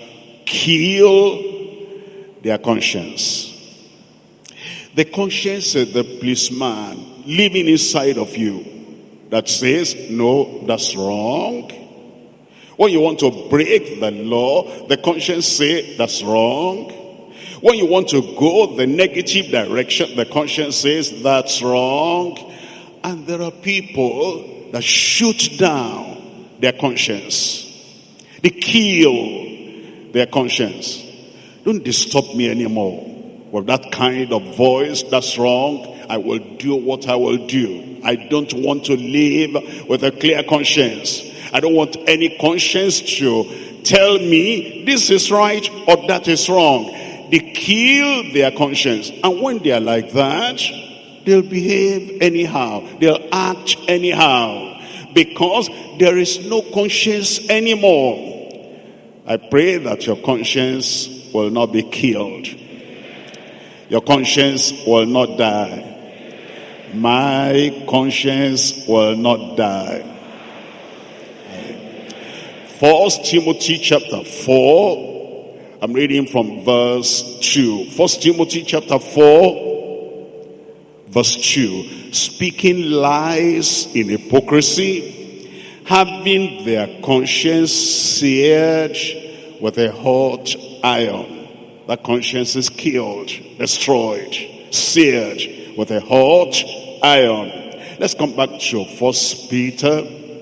kill their conscience. The conscience is the policeman living inside of you that says, no, that's wrong. When you want to break the law, the conscience says that's wrong. When you want to go the negative direction, the conscience says that's wrong. And there are people that shoot down their conscience. They kill their conscience. Don't disturb me anymore with that kind of voice. That's wrong. I will do what I will do. I don't want to live with a clear conscience. I don't want any conscience to tell me this is right or that is wrong. They kill their conscience. And when they are like that, they'll behave anyhow. They'll act anyhow. Because there is no conscience anymore. I pray that your conscience will not be killed. Your conscience will not die. My conscience will not die. 1 Timothy chapter 4. I'm reading from verse 2. 1 Timothy chapter 4, verse 2. Speaking lies in hypocrisy, having their conscience seared with a hot iron. That conscience is killed, destroyed, seared with a hot iron. Let's come back to 1 Peter.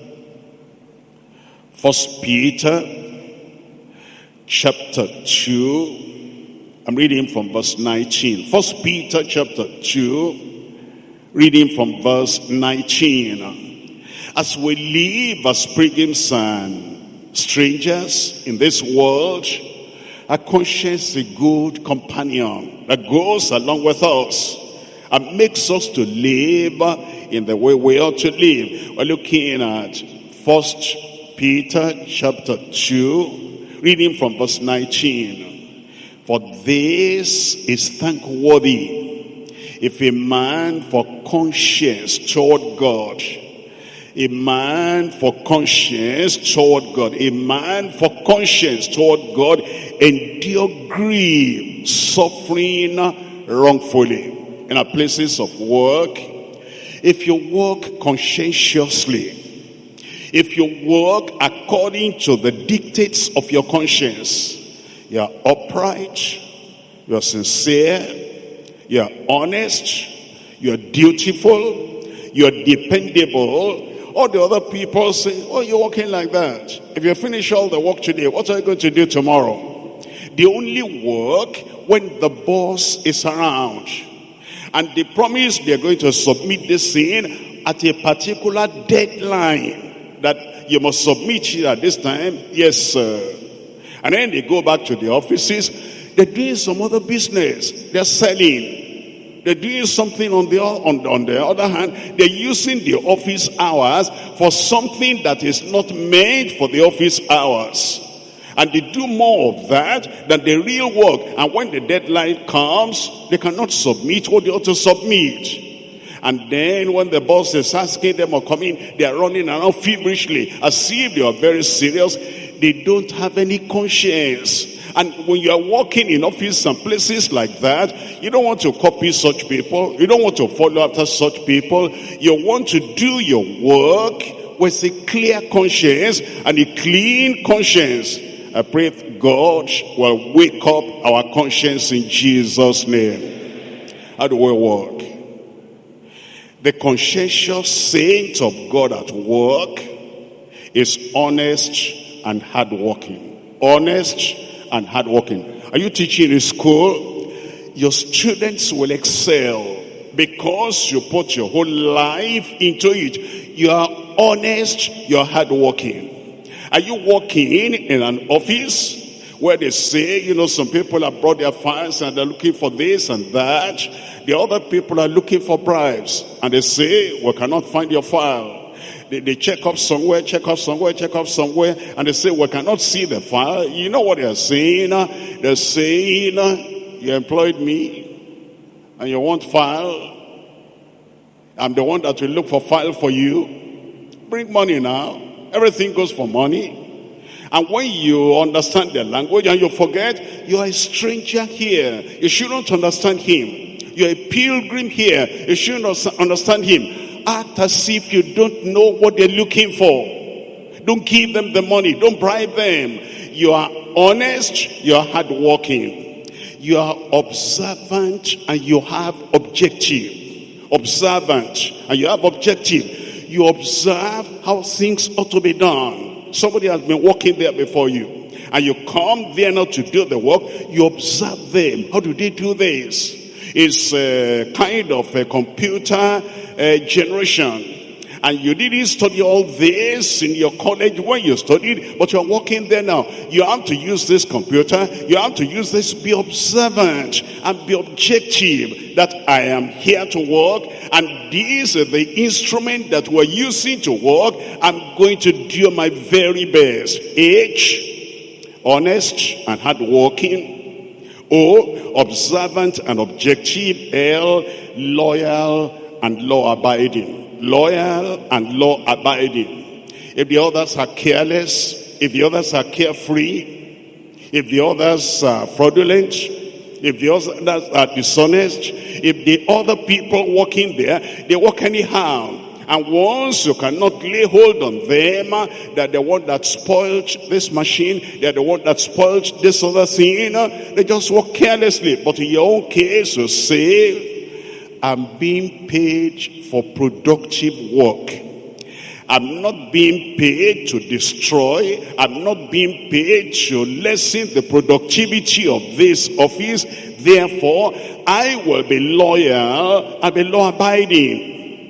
1 Peter chapter 2. I'm reading from verse 19. 1 Peter chapter 2, reading from verse 19. As we live as pilgrims and strangers in this world, our conscience is a good companion that goes along with us and makes us to live in the way we ought to live. We're looking at 1 Peter chapter 2, reading from verse 19. For this is thankworthy, if a man for conscience toward God, a man for conscience toward God, a man for conscience toward God, endure grief, suffering wrongfully. In our places of work, if you work conscientiously, if you work according to the dictates of your conscience, you are upright, you are sincere, you are honest, you are dutiful, you are dependable. All the other people say, oh, you're working like that. If you finish all the work today, what are you going to do tomorrow? They only work when the boss is around. And they promise they're going to submit this thing at a particular deadline, that you must submit it at this time. Yes, sir. And then they go back to the offices. They're doing some other business. They're selling. They're doing something on the other hand. They're using the office hours for something that is not meant for the office hours. And they do more of that than the real work. And when the deadline comes, they cannot submit what they ought to submit. And then when the boss is asking them or coming, they are running around feverishly as if they are very serious. They don't have any conscience. And when you are working in office and places like that, you don't want to copy such people. You don't want to follow after such people. You want to do your work with a clear conscience and a clean conscience. I pray God will wake up our conscience in Jesus' name. How do we work? The conscientious saint of God at work is honest and hardworking. Honest and hardworking. Are you teaching in school? Your students will excel because you put your whole life into it. You are honest, you are hardworking. Are you working in an office where they say, some people have brought their files and they're looking for this and that. The other people are looking for bribes. And they say, we cannot find your file. They check up somewhere, and they say, we cannot see the file. You know what they're saying? They're saying, you employed me, and you want file. I'm the one that will look for file for you. Bring money now. Everything goes for money. And when you understand their language and you forget, you are a stranger here. You shouldn't understand him. You're a pilgrim here. You shouldn't understand him. Act as if you don't know what they're looking for. Don't give them the money. Don't bribe them. You are honest. You are hardworking. You are observant and you have objective. Observant and you have objective. You observe how things ought to be done. Somebody has been working there before you. And you come there now to do the work. You observe them. How do they do this? It's a kind of a computer generation. And you didn't study all this in your college when you studied, but you're working there now. You have to use this computer. You have to use this. Be observant and be objective that I am here to work. And this is the instrument that we're using to work. I'm going to do my very best. H, honest and hardworking. O, observant and objective. L, loyal and law-abiding. Loyal and law-abiding. If the others are careless, if the others are carefree, if the others are fraudulent, if the others are dishonest, if the other people working there, they work anyhow. And once you cannot lay hold on them, that the one that spoiled this machine, they're the one that spoiled this other thing, they just work carelessly. But in your own case, you say, I'm being paid for productive work. I'm not being paid to destroy. I'm not being paid to lessen the productivity of this office. Therefore, I will be loyal. I'll be law-abiding.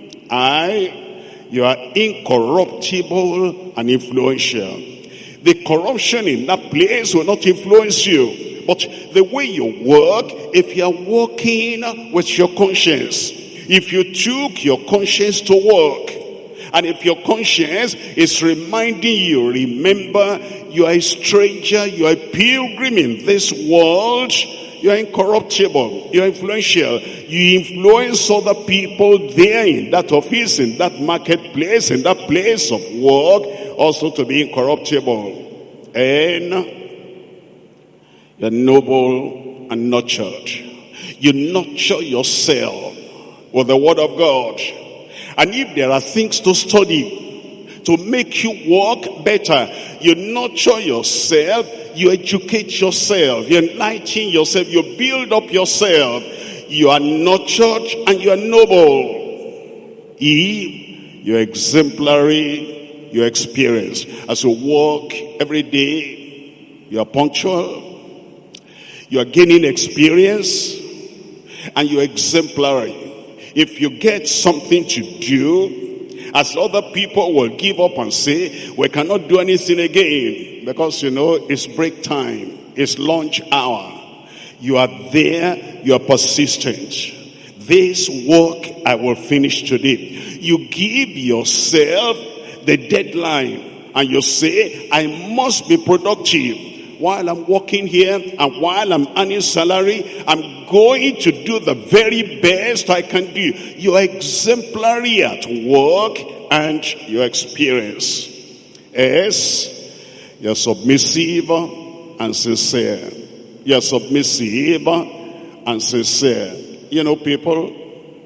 You are incorruptible and influential. The corruption in that place will not influence you. But the way you work, if you are working with your conscience, if you took your conscience to work, and if your conscience is reminding you, remember, you are a stranger, you are a pilgrim in this world, you are incorruptible, you are influential, you influence other people there in that office, in that marketplace, in that place of work, also to be incorruptible. And you're noble and nurtured. You nurture yourself with the word of God. And if there are things to study to make you work better, you nurture yourself, you educate yourself, you enlighten yourself, you build up yourself. You are nurtured and you are noble. E, you're exemplary, you're experienced. As you work every day, you are punctual. You are gaining experience. and you're exemplary. If you get something to do, as other people will give up and say, we cannot do anything again, because it's break time, it's lunch hour. You are there, you are persistent. This work I will finish today. You give yourself the deadline and you say, I must be productive. While I'm working here and while I'm earning salary, I'm going to do the very best I can do. You are exemplary at work and your experience. S, you're submissive and sincere. You're submissive and sincere. People,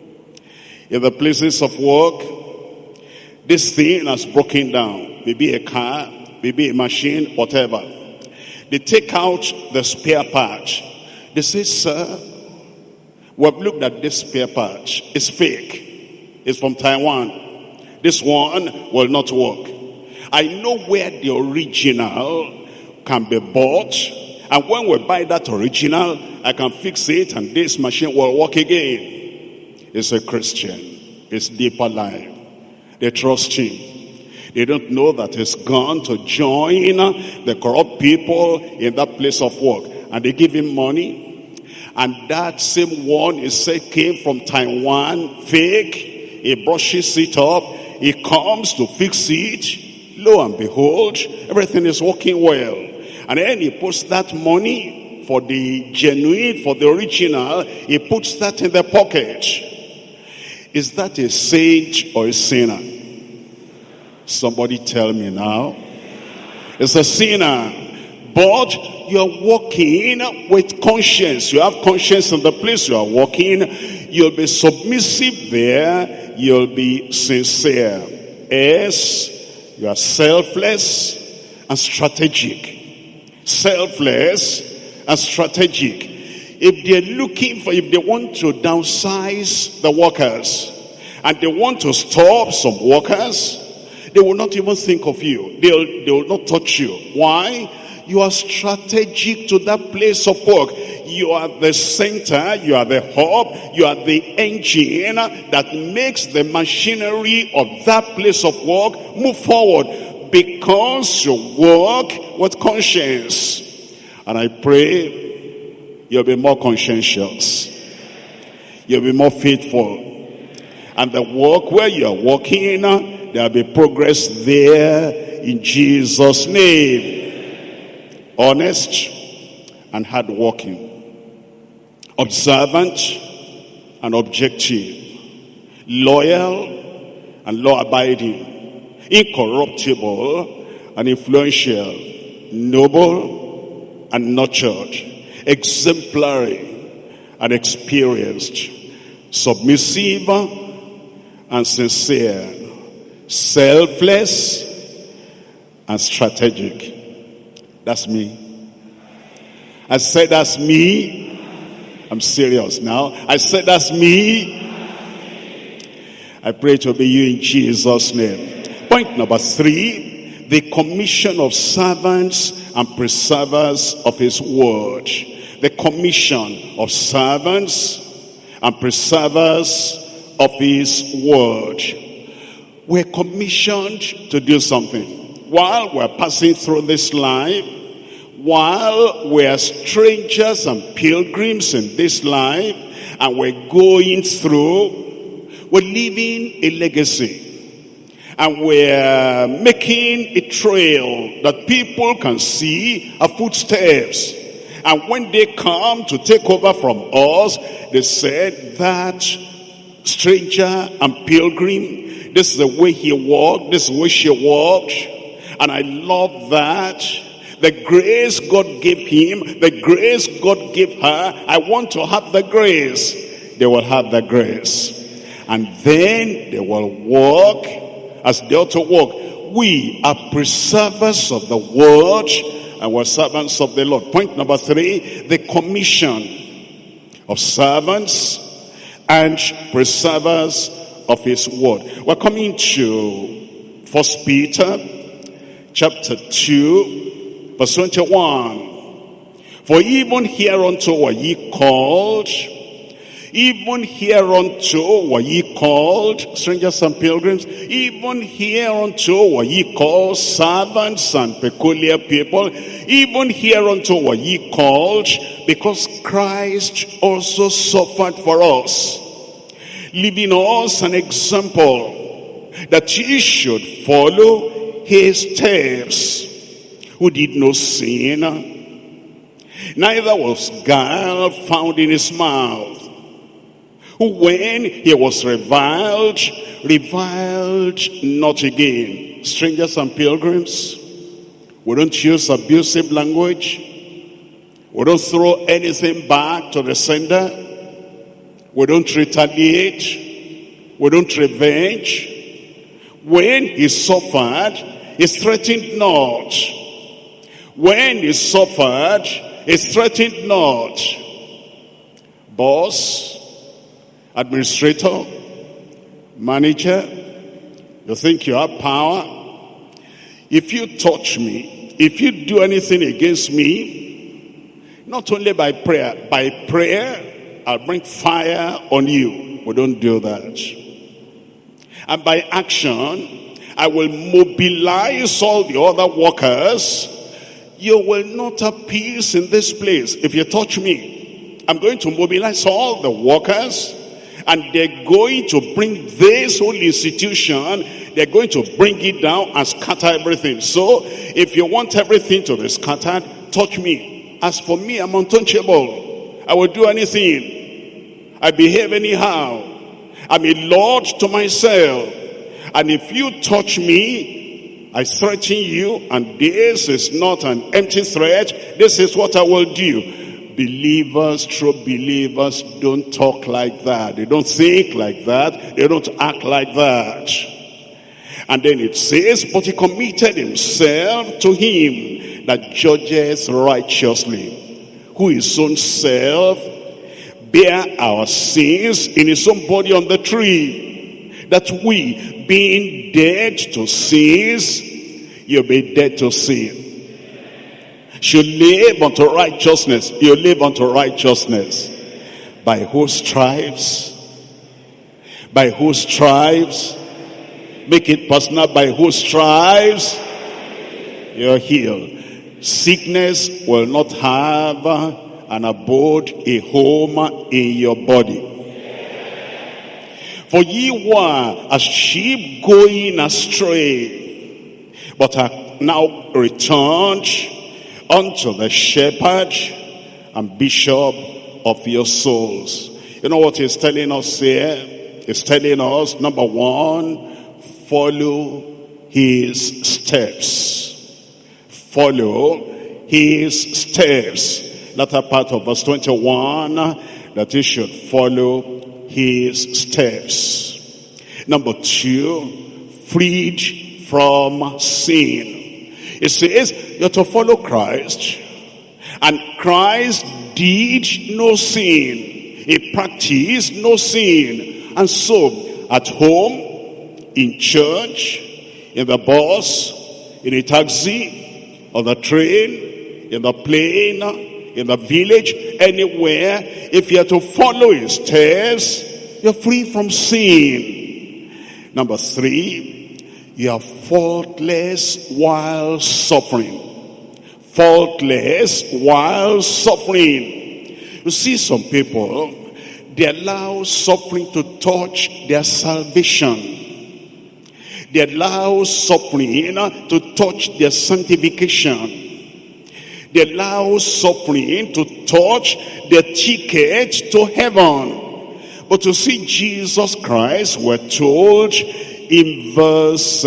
in the places of work, this thing has broken down. Maybe a car, maybe a machine, whatever. They take out the spare part. They say, sir, we've looked at this spare part. It's fake. It's from Taiwan. This one will not work. I know where the original can be bought. And when we buy that original, I can fix it and this machine will work again. It's a Christian. It's deeper life. They trust him. They don't know that he's gone to join the corrupt people in that place of work. And they give him money. And that same one is said came from Taiwan, fake. He brushes it up. He comes to fix it. Lo and behold, everything is working well. And then he puts that money for the genuine, for the original. He puts that in the pocket. Is that a saint or a sinner? Somebody tell me now. It's a sinner. But you're working with conscience. You have conscience in the place you are working. You'll be submissive there. You'll be sincere. S, you are selfless and strategic. Selfless and strategic. If they want to downsize the workers and they want to stop some workers, they will not even think of you. They will not touch you. Why? You are strategic to that place of work. You are the center, you are the hub, you are the engine that makes the machinery of that place of work move forward, because you work with conscience. And I pray you'll be more conscientious. You'll be more faithful. And the work where you are working, there'll be progress there in Jesus' name. Honest and hardworking. Observant and objective. Loyal and law-abiding. Incorruptible and influential. Noble and nurtured. Exemplary and experienced. Submissive and sincere. Selfless and strategic. That's me. I said that's me. I'm serious now. I said that's me. I pray to be you in Jesus' name. Point number 3, the commission of servants and preservers of his word. The commission of servants and preservers of his word. We're commissioned to do something. While we're passing through this life, while we're strangers and pilgrims in this life, and we're going through, we're leaving a legacy. And we're making a trail that people can see our footsteps. And when they come to take over from us, they said that stranger and pilgrim, this is the way he walked, this is the way she walked. And I love that. The grace God gave him, the grace God gave her, I want to have the grace. They will have the grace. And then they will walk as they ought to walk. We are preservers of the word and we're servants of the Lord. Point number 3, the commission of servants and preservers of his word. We're coming to 1 Peter chapter 2, verse 21. For even hereunto were ye called, Even hereunto were ye called, strangers and pilgrims, even hereunto were ye called servants and peculiar people, even hereunto were ye called, because Christ also suffered for us, leaving us an example, that ye should follow his steps, who did no sin, neither was guile found in his mouth, who when he was reviled not again. Strangers and pilgrims, we don't use abusive language. We don't throw anything back to the sender. We don't retaliate. We don't revenge. When he suffered, he threatened not. When he suffered, he threatened not. Boss, administrator, manager, you think you have power? If you touch me, if you do anything against me, not only by prayer, I'll bring fire on you. We don't do that. And by action, I will mobilize all the other workers. You will not have peace in this place. If you touch me, I'm going to mobilize all the workers, and they're going to bring this whole institution, they're going to bring it down and scatter everything. So, if you want everything to be scattered, touch me. As for me, I'm untouchable. I will do anything. I behave anyhow. I'm a lord to myself. And if you touch me, I threaten you, and this is not an empty threat. This is what I will do. Believers, true believers, don't talk like that. They don't think like that. They don't act like that. And then it says, but he committed himself to him that judges righteously, who his own self bear our sins in his own body on the tree, that we, being dead to sins, you'll be dead to sin, should live unto righteousness. You live unto righteousness. By whose stripes? By whose stripes? Make it personal. By whose stripes? You're healed. Sickness will not have an abode, a home in your body. For ye were as sheep going astray, but are now returned unto the shepherd and bishop of your souls. You know what he's telling us here? He's telling us, number one, follow his steps. Follow his steps. Latter part of verse 21, that you should follow his steps. Number two, freed from sin. It says you're to follow Christ, and Christ did no sin. He practiced no sin. And so, at home, in church, in the bus, in a taxi, on the train, in the plane, in the village, anywhere, if you're to follow his steps, you're free from sin. Number three, you are faultless while suffering. Faultless while suffering. You see some people, they allow suffering to touch their salvation. They allow suffering to touch their sanctification. They allow suffering to touch their ticket to heaven. But to see Jesus Christ, we're told in verse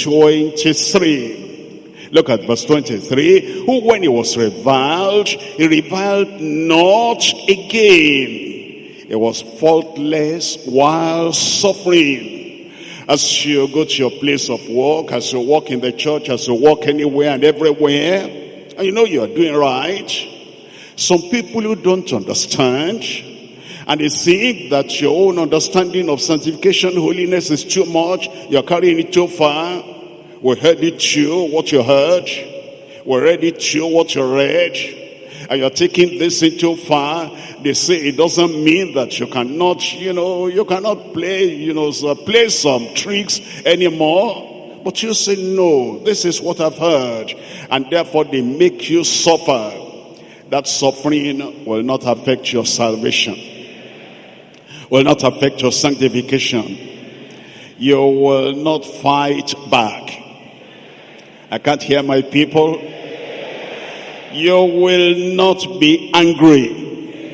23. Look at verse 23. Who when he was reviled, he reviled not again. He was faultless while suffering. As you go to your place of work, as you walk in the church, as you walk anywhere and everywhere, and you know you are doing right. Some people who don't understand, and they think that your own understanding of sanctification, holiness is too much. You're carrying it too far. We heard it too, what you heard. We read it too, what you read. and you're taking this thing too far, they say it doesn't mean that you cannot, you cannot play some tricks anymore. But you say, no, this is what I've heard. And therefore they make you suffer. That suffering will not affect your salvation. Will not affect your sanctification. You will not fight back. I can't hear my people. You will not be angry.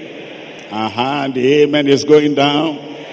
The amen is going down.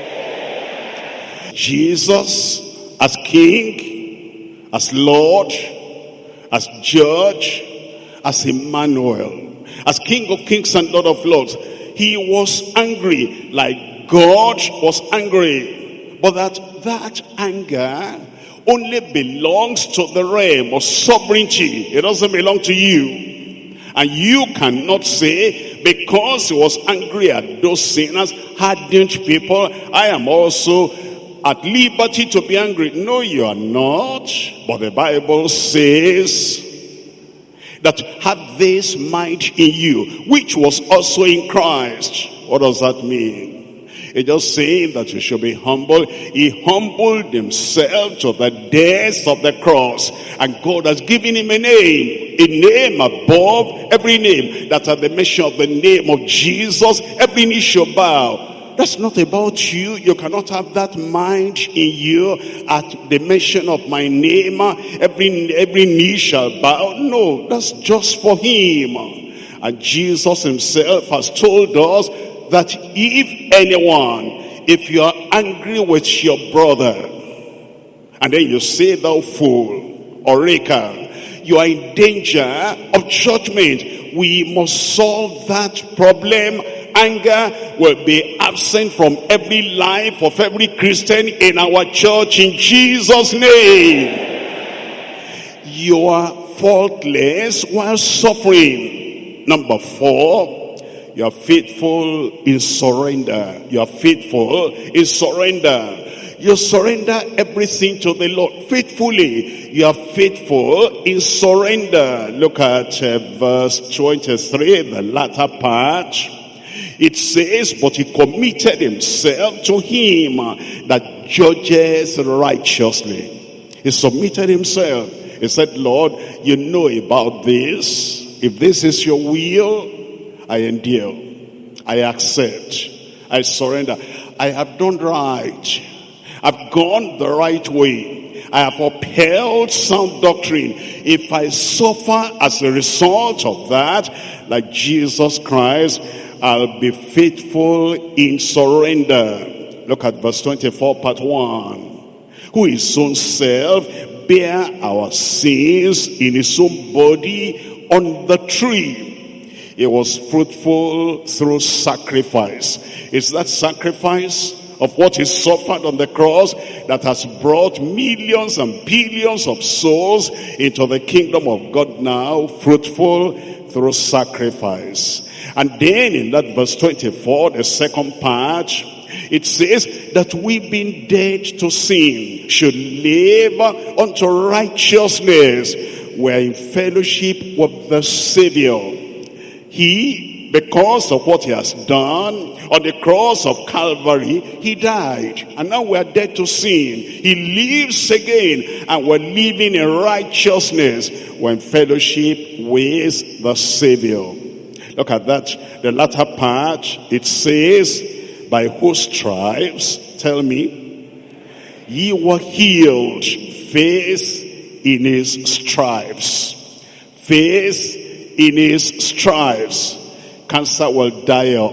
Jesus as King, as Lord, as Judge, as Emmanuel, as King of Kings and Lord of Lords, he was angry like God was angry. But that anger only belongs to the realm of sovereignty. It doesn't belong to you. And you cannot say, because he was angry at those sinners, hardened people, I am also at liberty to be angry. No, you are not. But the Bible says that have this mind in you, which was also in Christ. What does that mean? It's just saying that you should be humble. He humbled himself to the death of the cross. And God has given him a name above every name, that at the mention of the name of Jesus, every knee shall bow. That's not about you. You cannot have that mind in you. At the mention of my name, every knee shall bow. No, that's just for him. And Jesus himself has told us that if you are angry with your brother, and then you say, thou fool, or raker, you are in danger of judgment. We must solve that problem. Anger will be absent from every life of every Christian in our church in Jesus' name. You are faultless while suffering. Number 4, you are faithful in surrender. You are faithful in surrender. You surrender everything to the Lord faithfully. You are faithful in surrender. Look at verse 23, the latter part. It says, but he committed himself to him that judges righteously. He submitted himself. He said, Lord, you know about this. If this is your will, I endure. I accept. I surrender. I have done right. I've gone the right way. I have upheld sound doctrine. If I suffer as a result of that, like Jesus Christ, I'll be faithful in surrender. Look at verse 24, part 1. Who his own self bare our sins in his own body on the tree. He was fruitful through sacrifice. It's that sacrifice of what he suffered on the cross that has brought millions and billions of souls into the kingdom of God now, fruitful through sacrifice. And then in that verse 24, the second part, it says that we being dead to sin should live unto righteousness. We're in fellowship with the Savior. He, because of what he has done on the cross of Calvary, he died. And now we are dead to sin. He lives again, and we're living in righteousness. We're in fellowship with the Savior. Look at that. The latter part, it says, by whose stripes, tell me, ye were healed. Faith in his stripes. Faith in his stripes. Cancer will die off.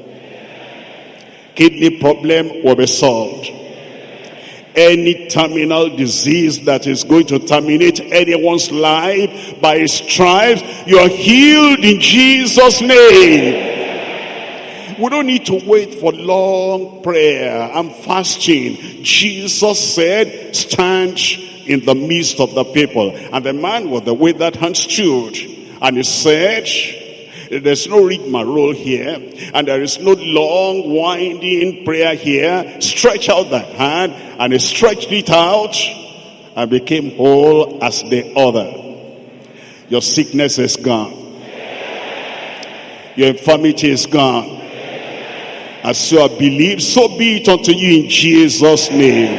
Kidney problem will be solved. Any terminal disease that is going to terminate anyone's life, by his stripes, you are healed in Jesus' name. We don't need to wait for long prayer and fasting. Jesus said, stand in the midst of the people. And the man with the withered hand stood. And he said, there's no rigmarole here, and there is no long winding prayer here. Stretch out the hand, and he stretched it out and became whole as the other. Your sickness is gone. Your infirmity is gone. As you have believed, so be it unto you in Jesus' name.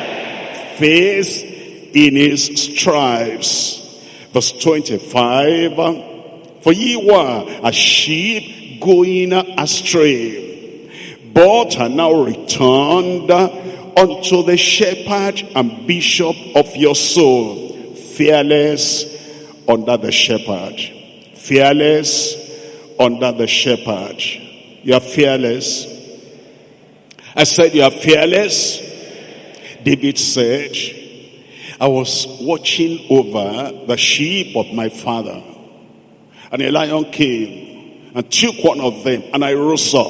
Faith in his stripes. Verse 25. For ye were as sheep going astray, but are now returned unto the shepherd and bishop of your soul. Fearless under the shepherd. Fearless under the shepherd. You are fearless. I said you are fearless. David said, I was watching over the sheep of my father, and a lion came and took one of them, and I rose up,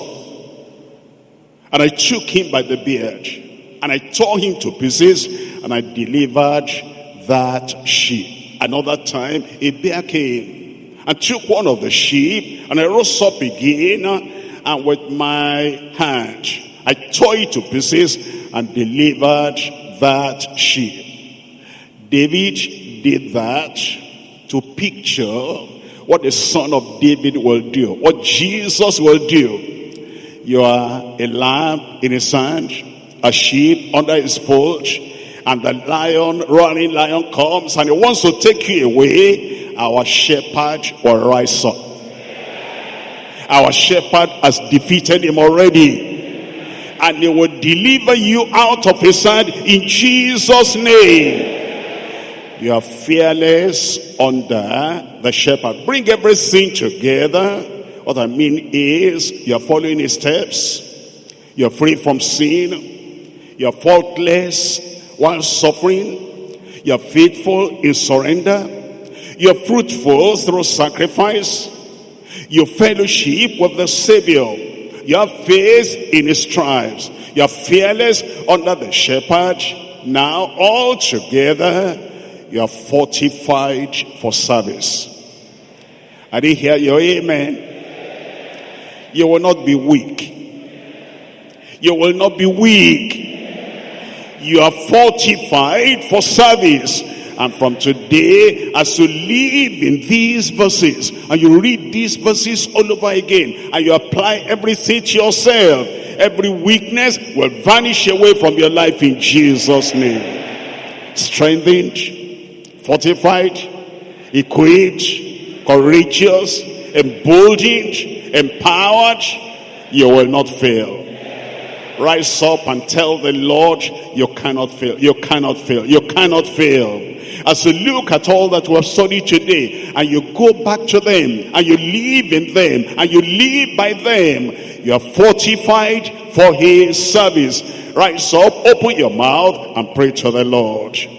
and I took him by the beard, and I tore him to pieces, and I delivered that sheep. Another time, a bear came and took one of the sheep, and I rose up again, and with my hand, I tore it to pieces and delivered that sheep. David did that to picture what the Son of David will do, what Jesus will do. You are a lamb in his hand, a sheep under his fold, and the roaring lion comes and he wants to take you away. Our shepherd will rise up. Our shepherd has defeated him already, and he will deliver you out of his hand in Jesus' name. You are fearless under the shepherd. Bring everything together. What I mean is, you are following his steps. You are free from sin. You are faultless while suffering. You are faithful in surrender. You are fruitful through sacrifice. You fellowship with the Savior. You have faith in his stripes. You are fearless under the shepherd. Now all together, you are fortified for service. I didn't hear your amen. You will not be weak. You will not be weak. You are fortified for service. And from today, as you live in these verses, and you read these verses all over again, and you apply everything to yourself, every weakness will vanish away from your life in Jesus' name. Strengthened, fortified, equipped, courageous, emboldened, empowered, you will not fail. Rise up and tell the Lord, you cannot fail, you cannot fail, you cannot fail. As you look at all that we have studied today, and you go back to them, and you live in them, and you live by them, you are fortified for his service. Rise up, open your mouth, and pray to the Lord.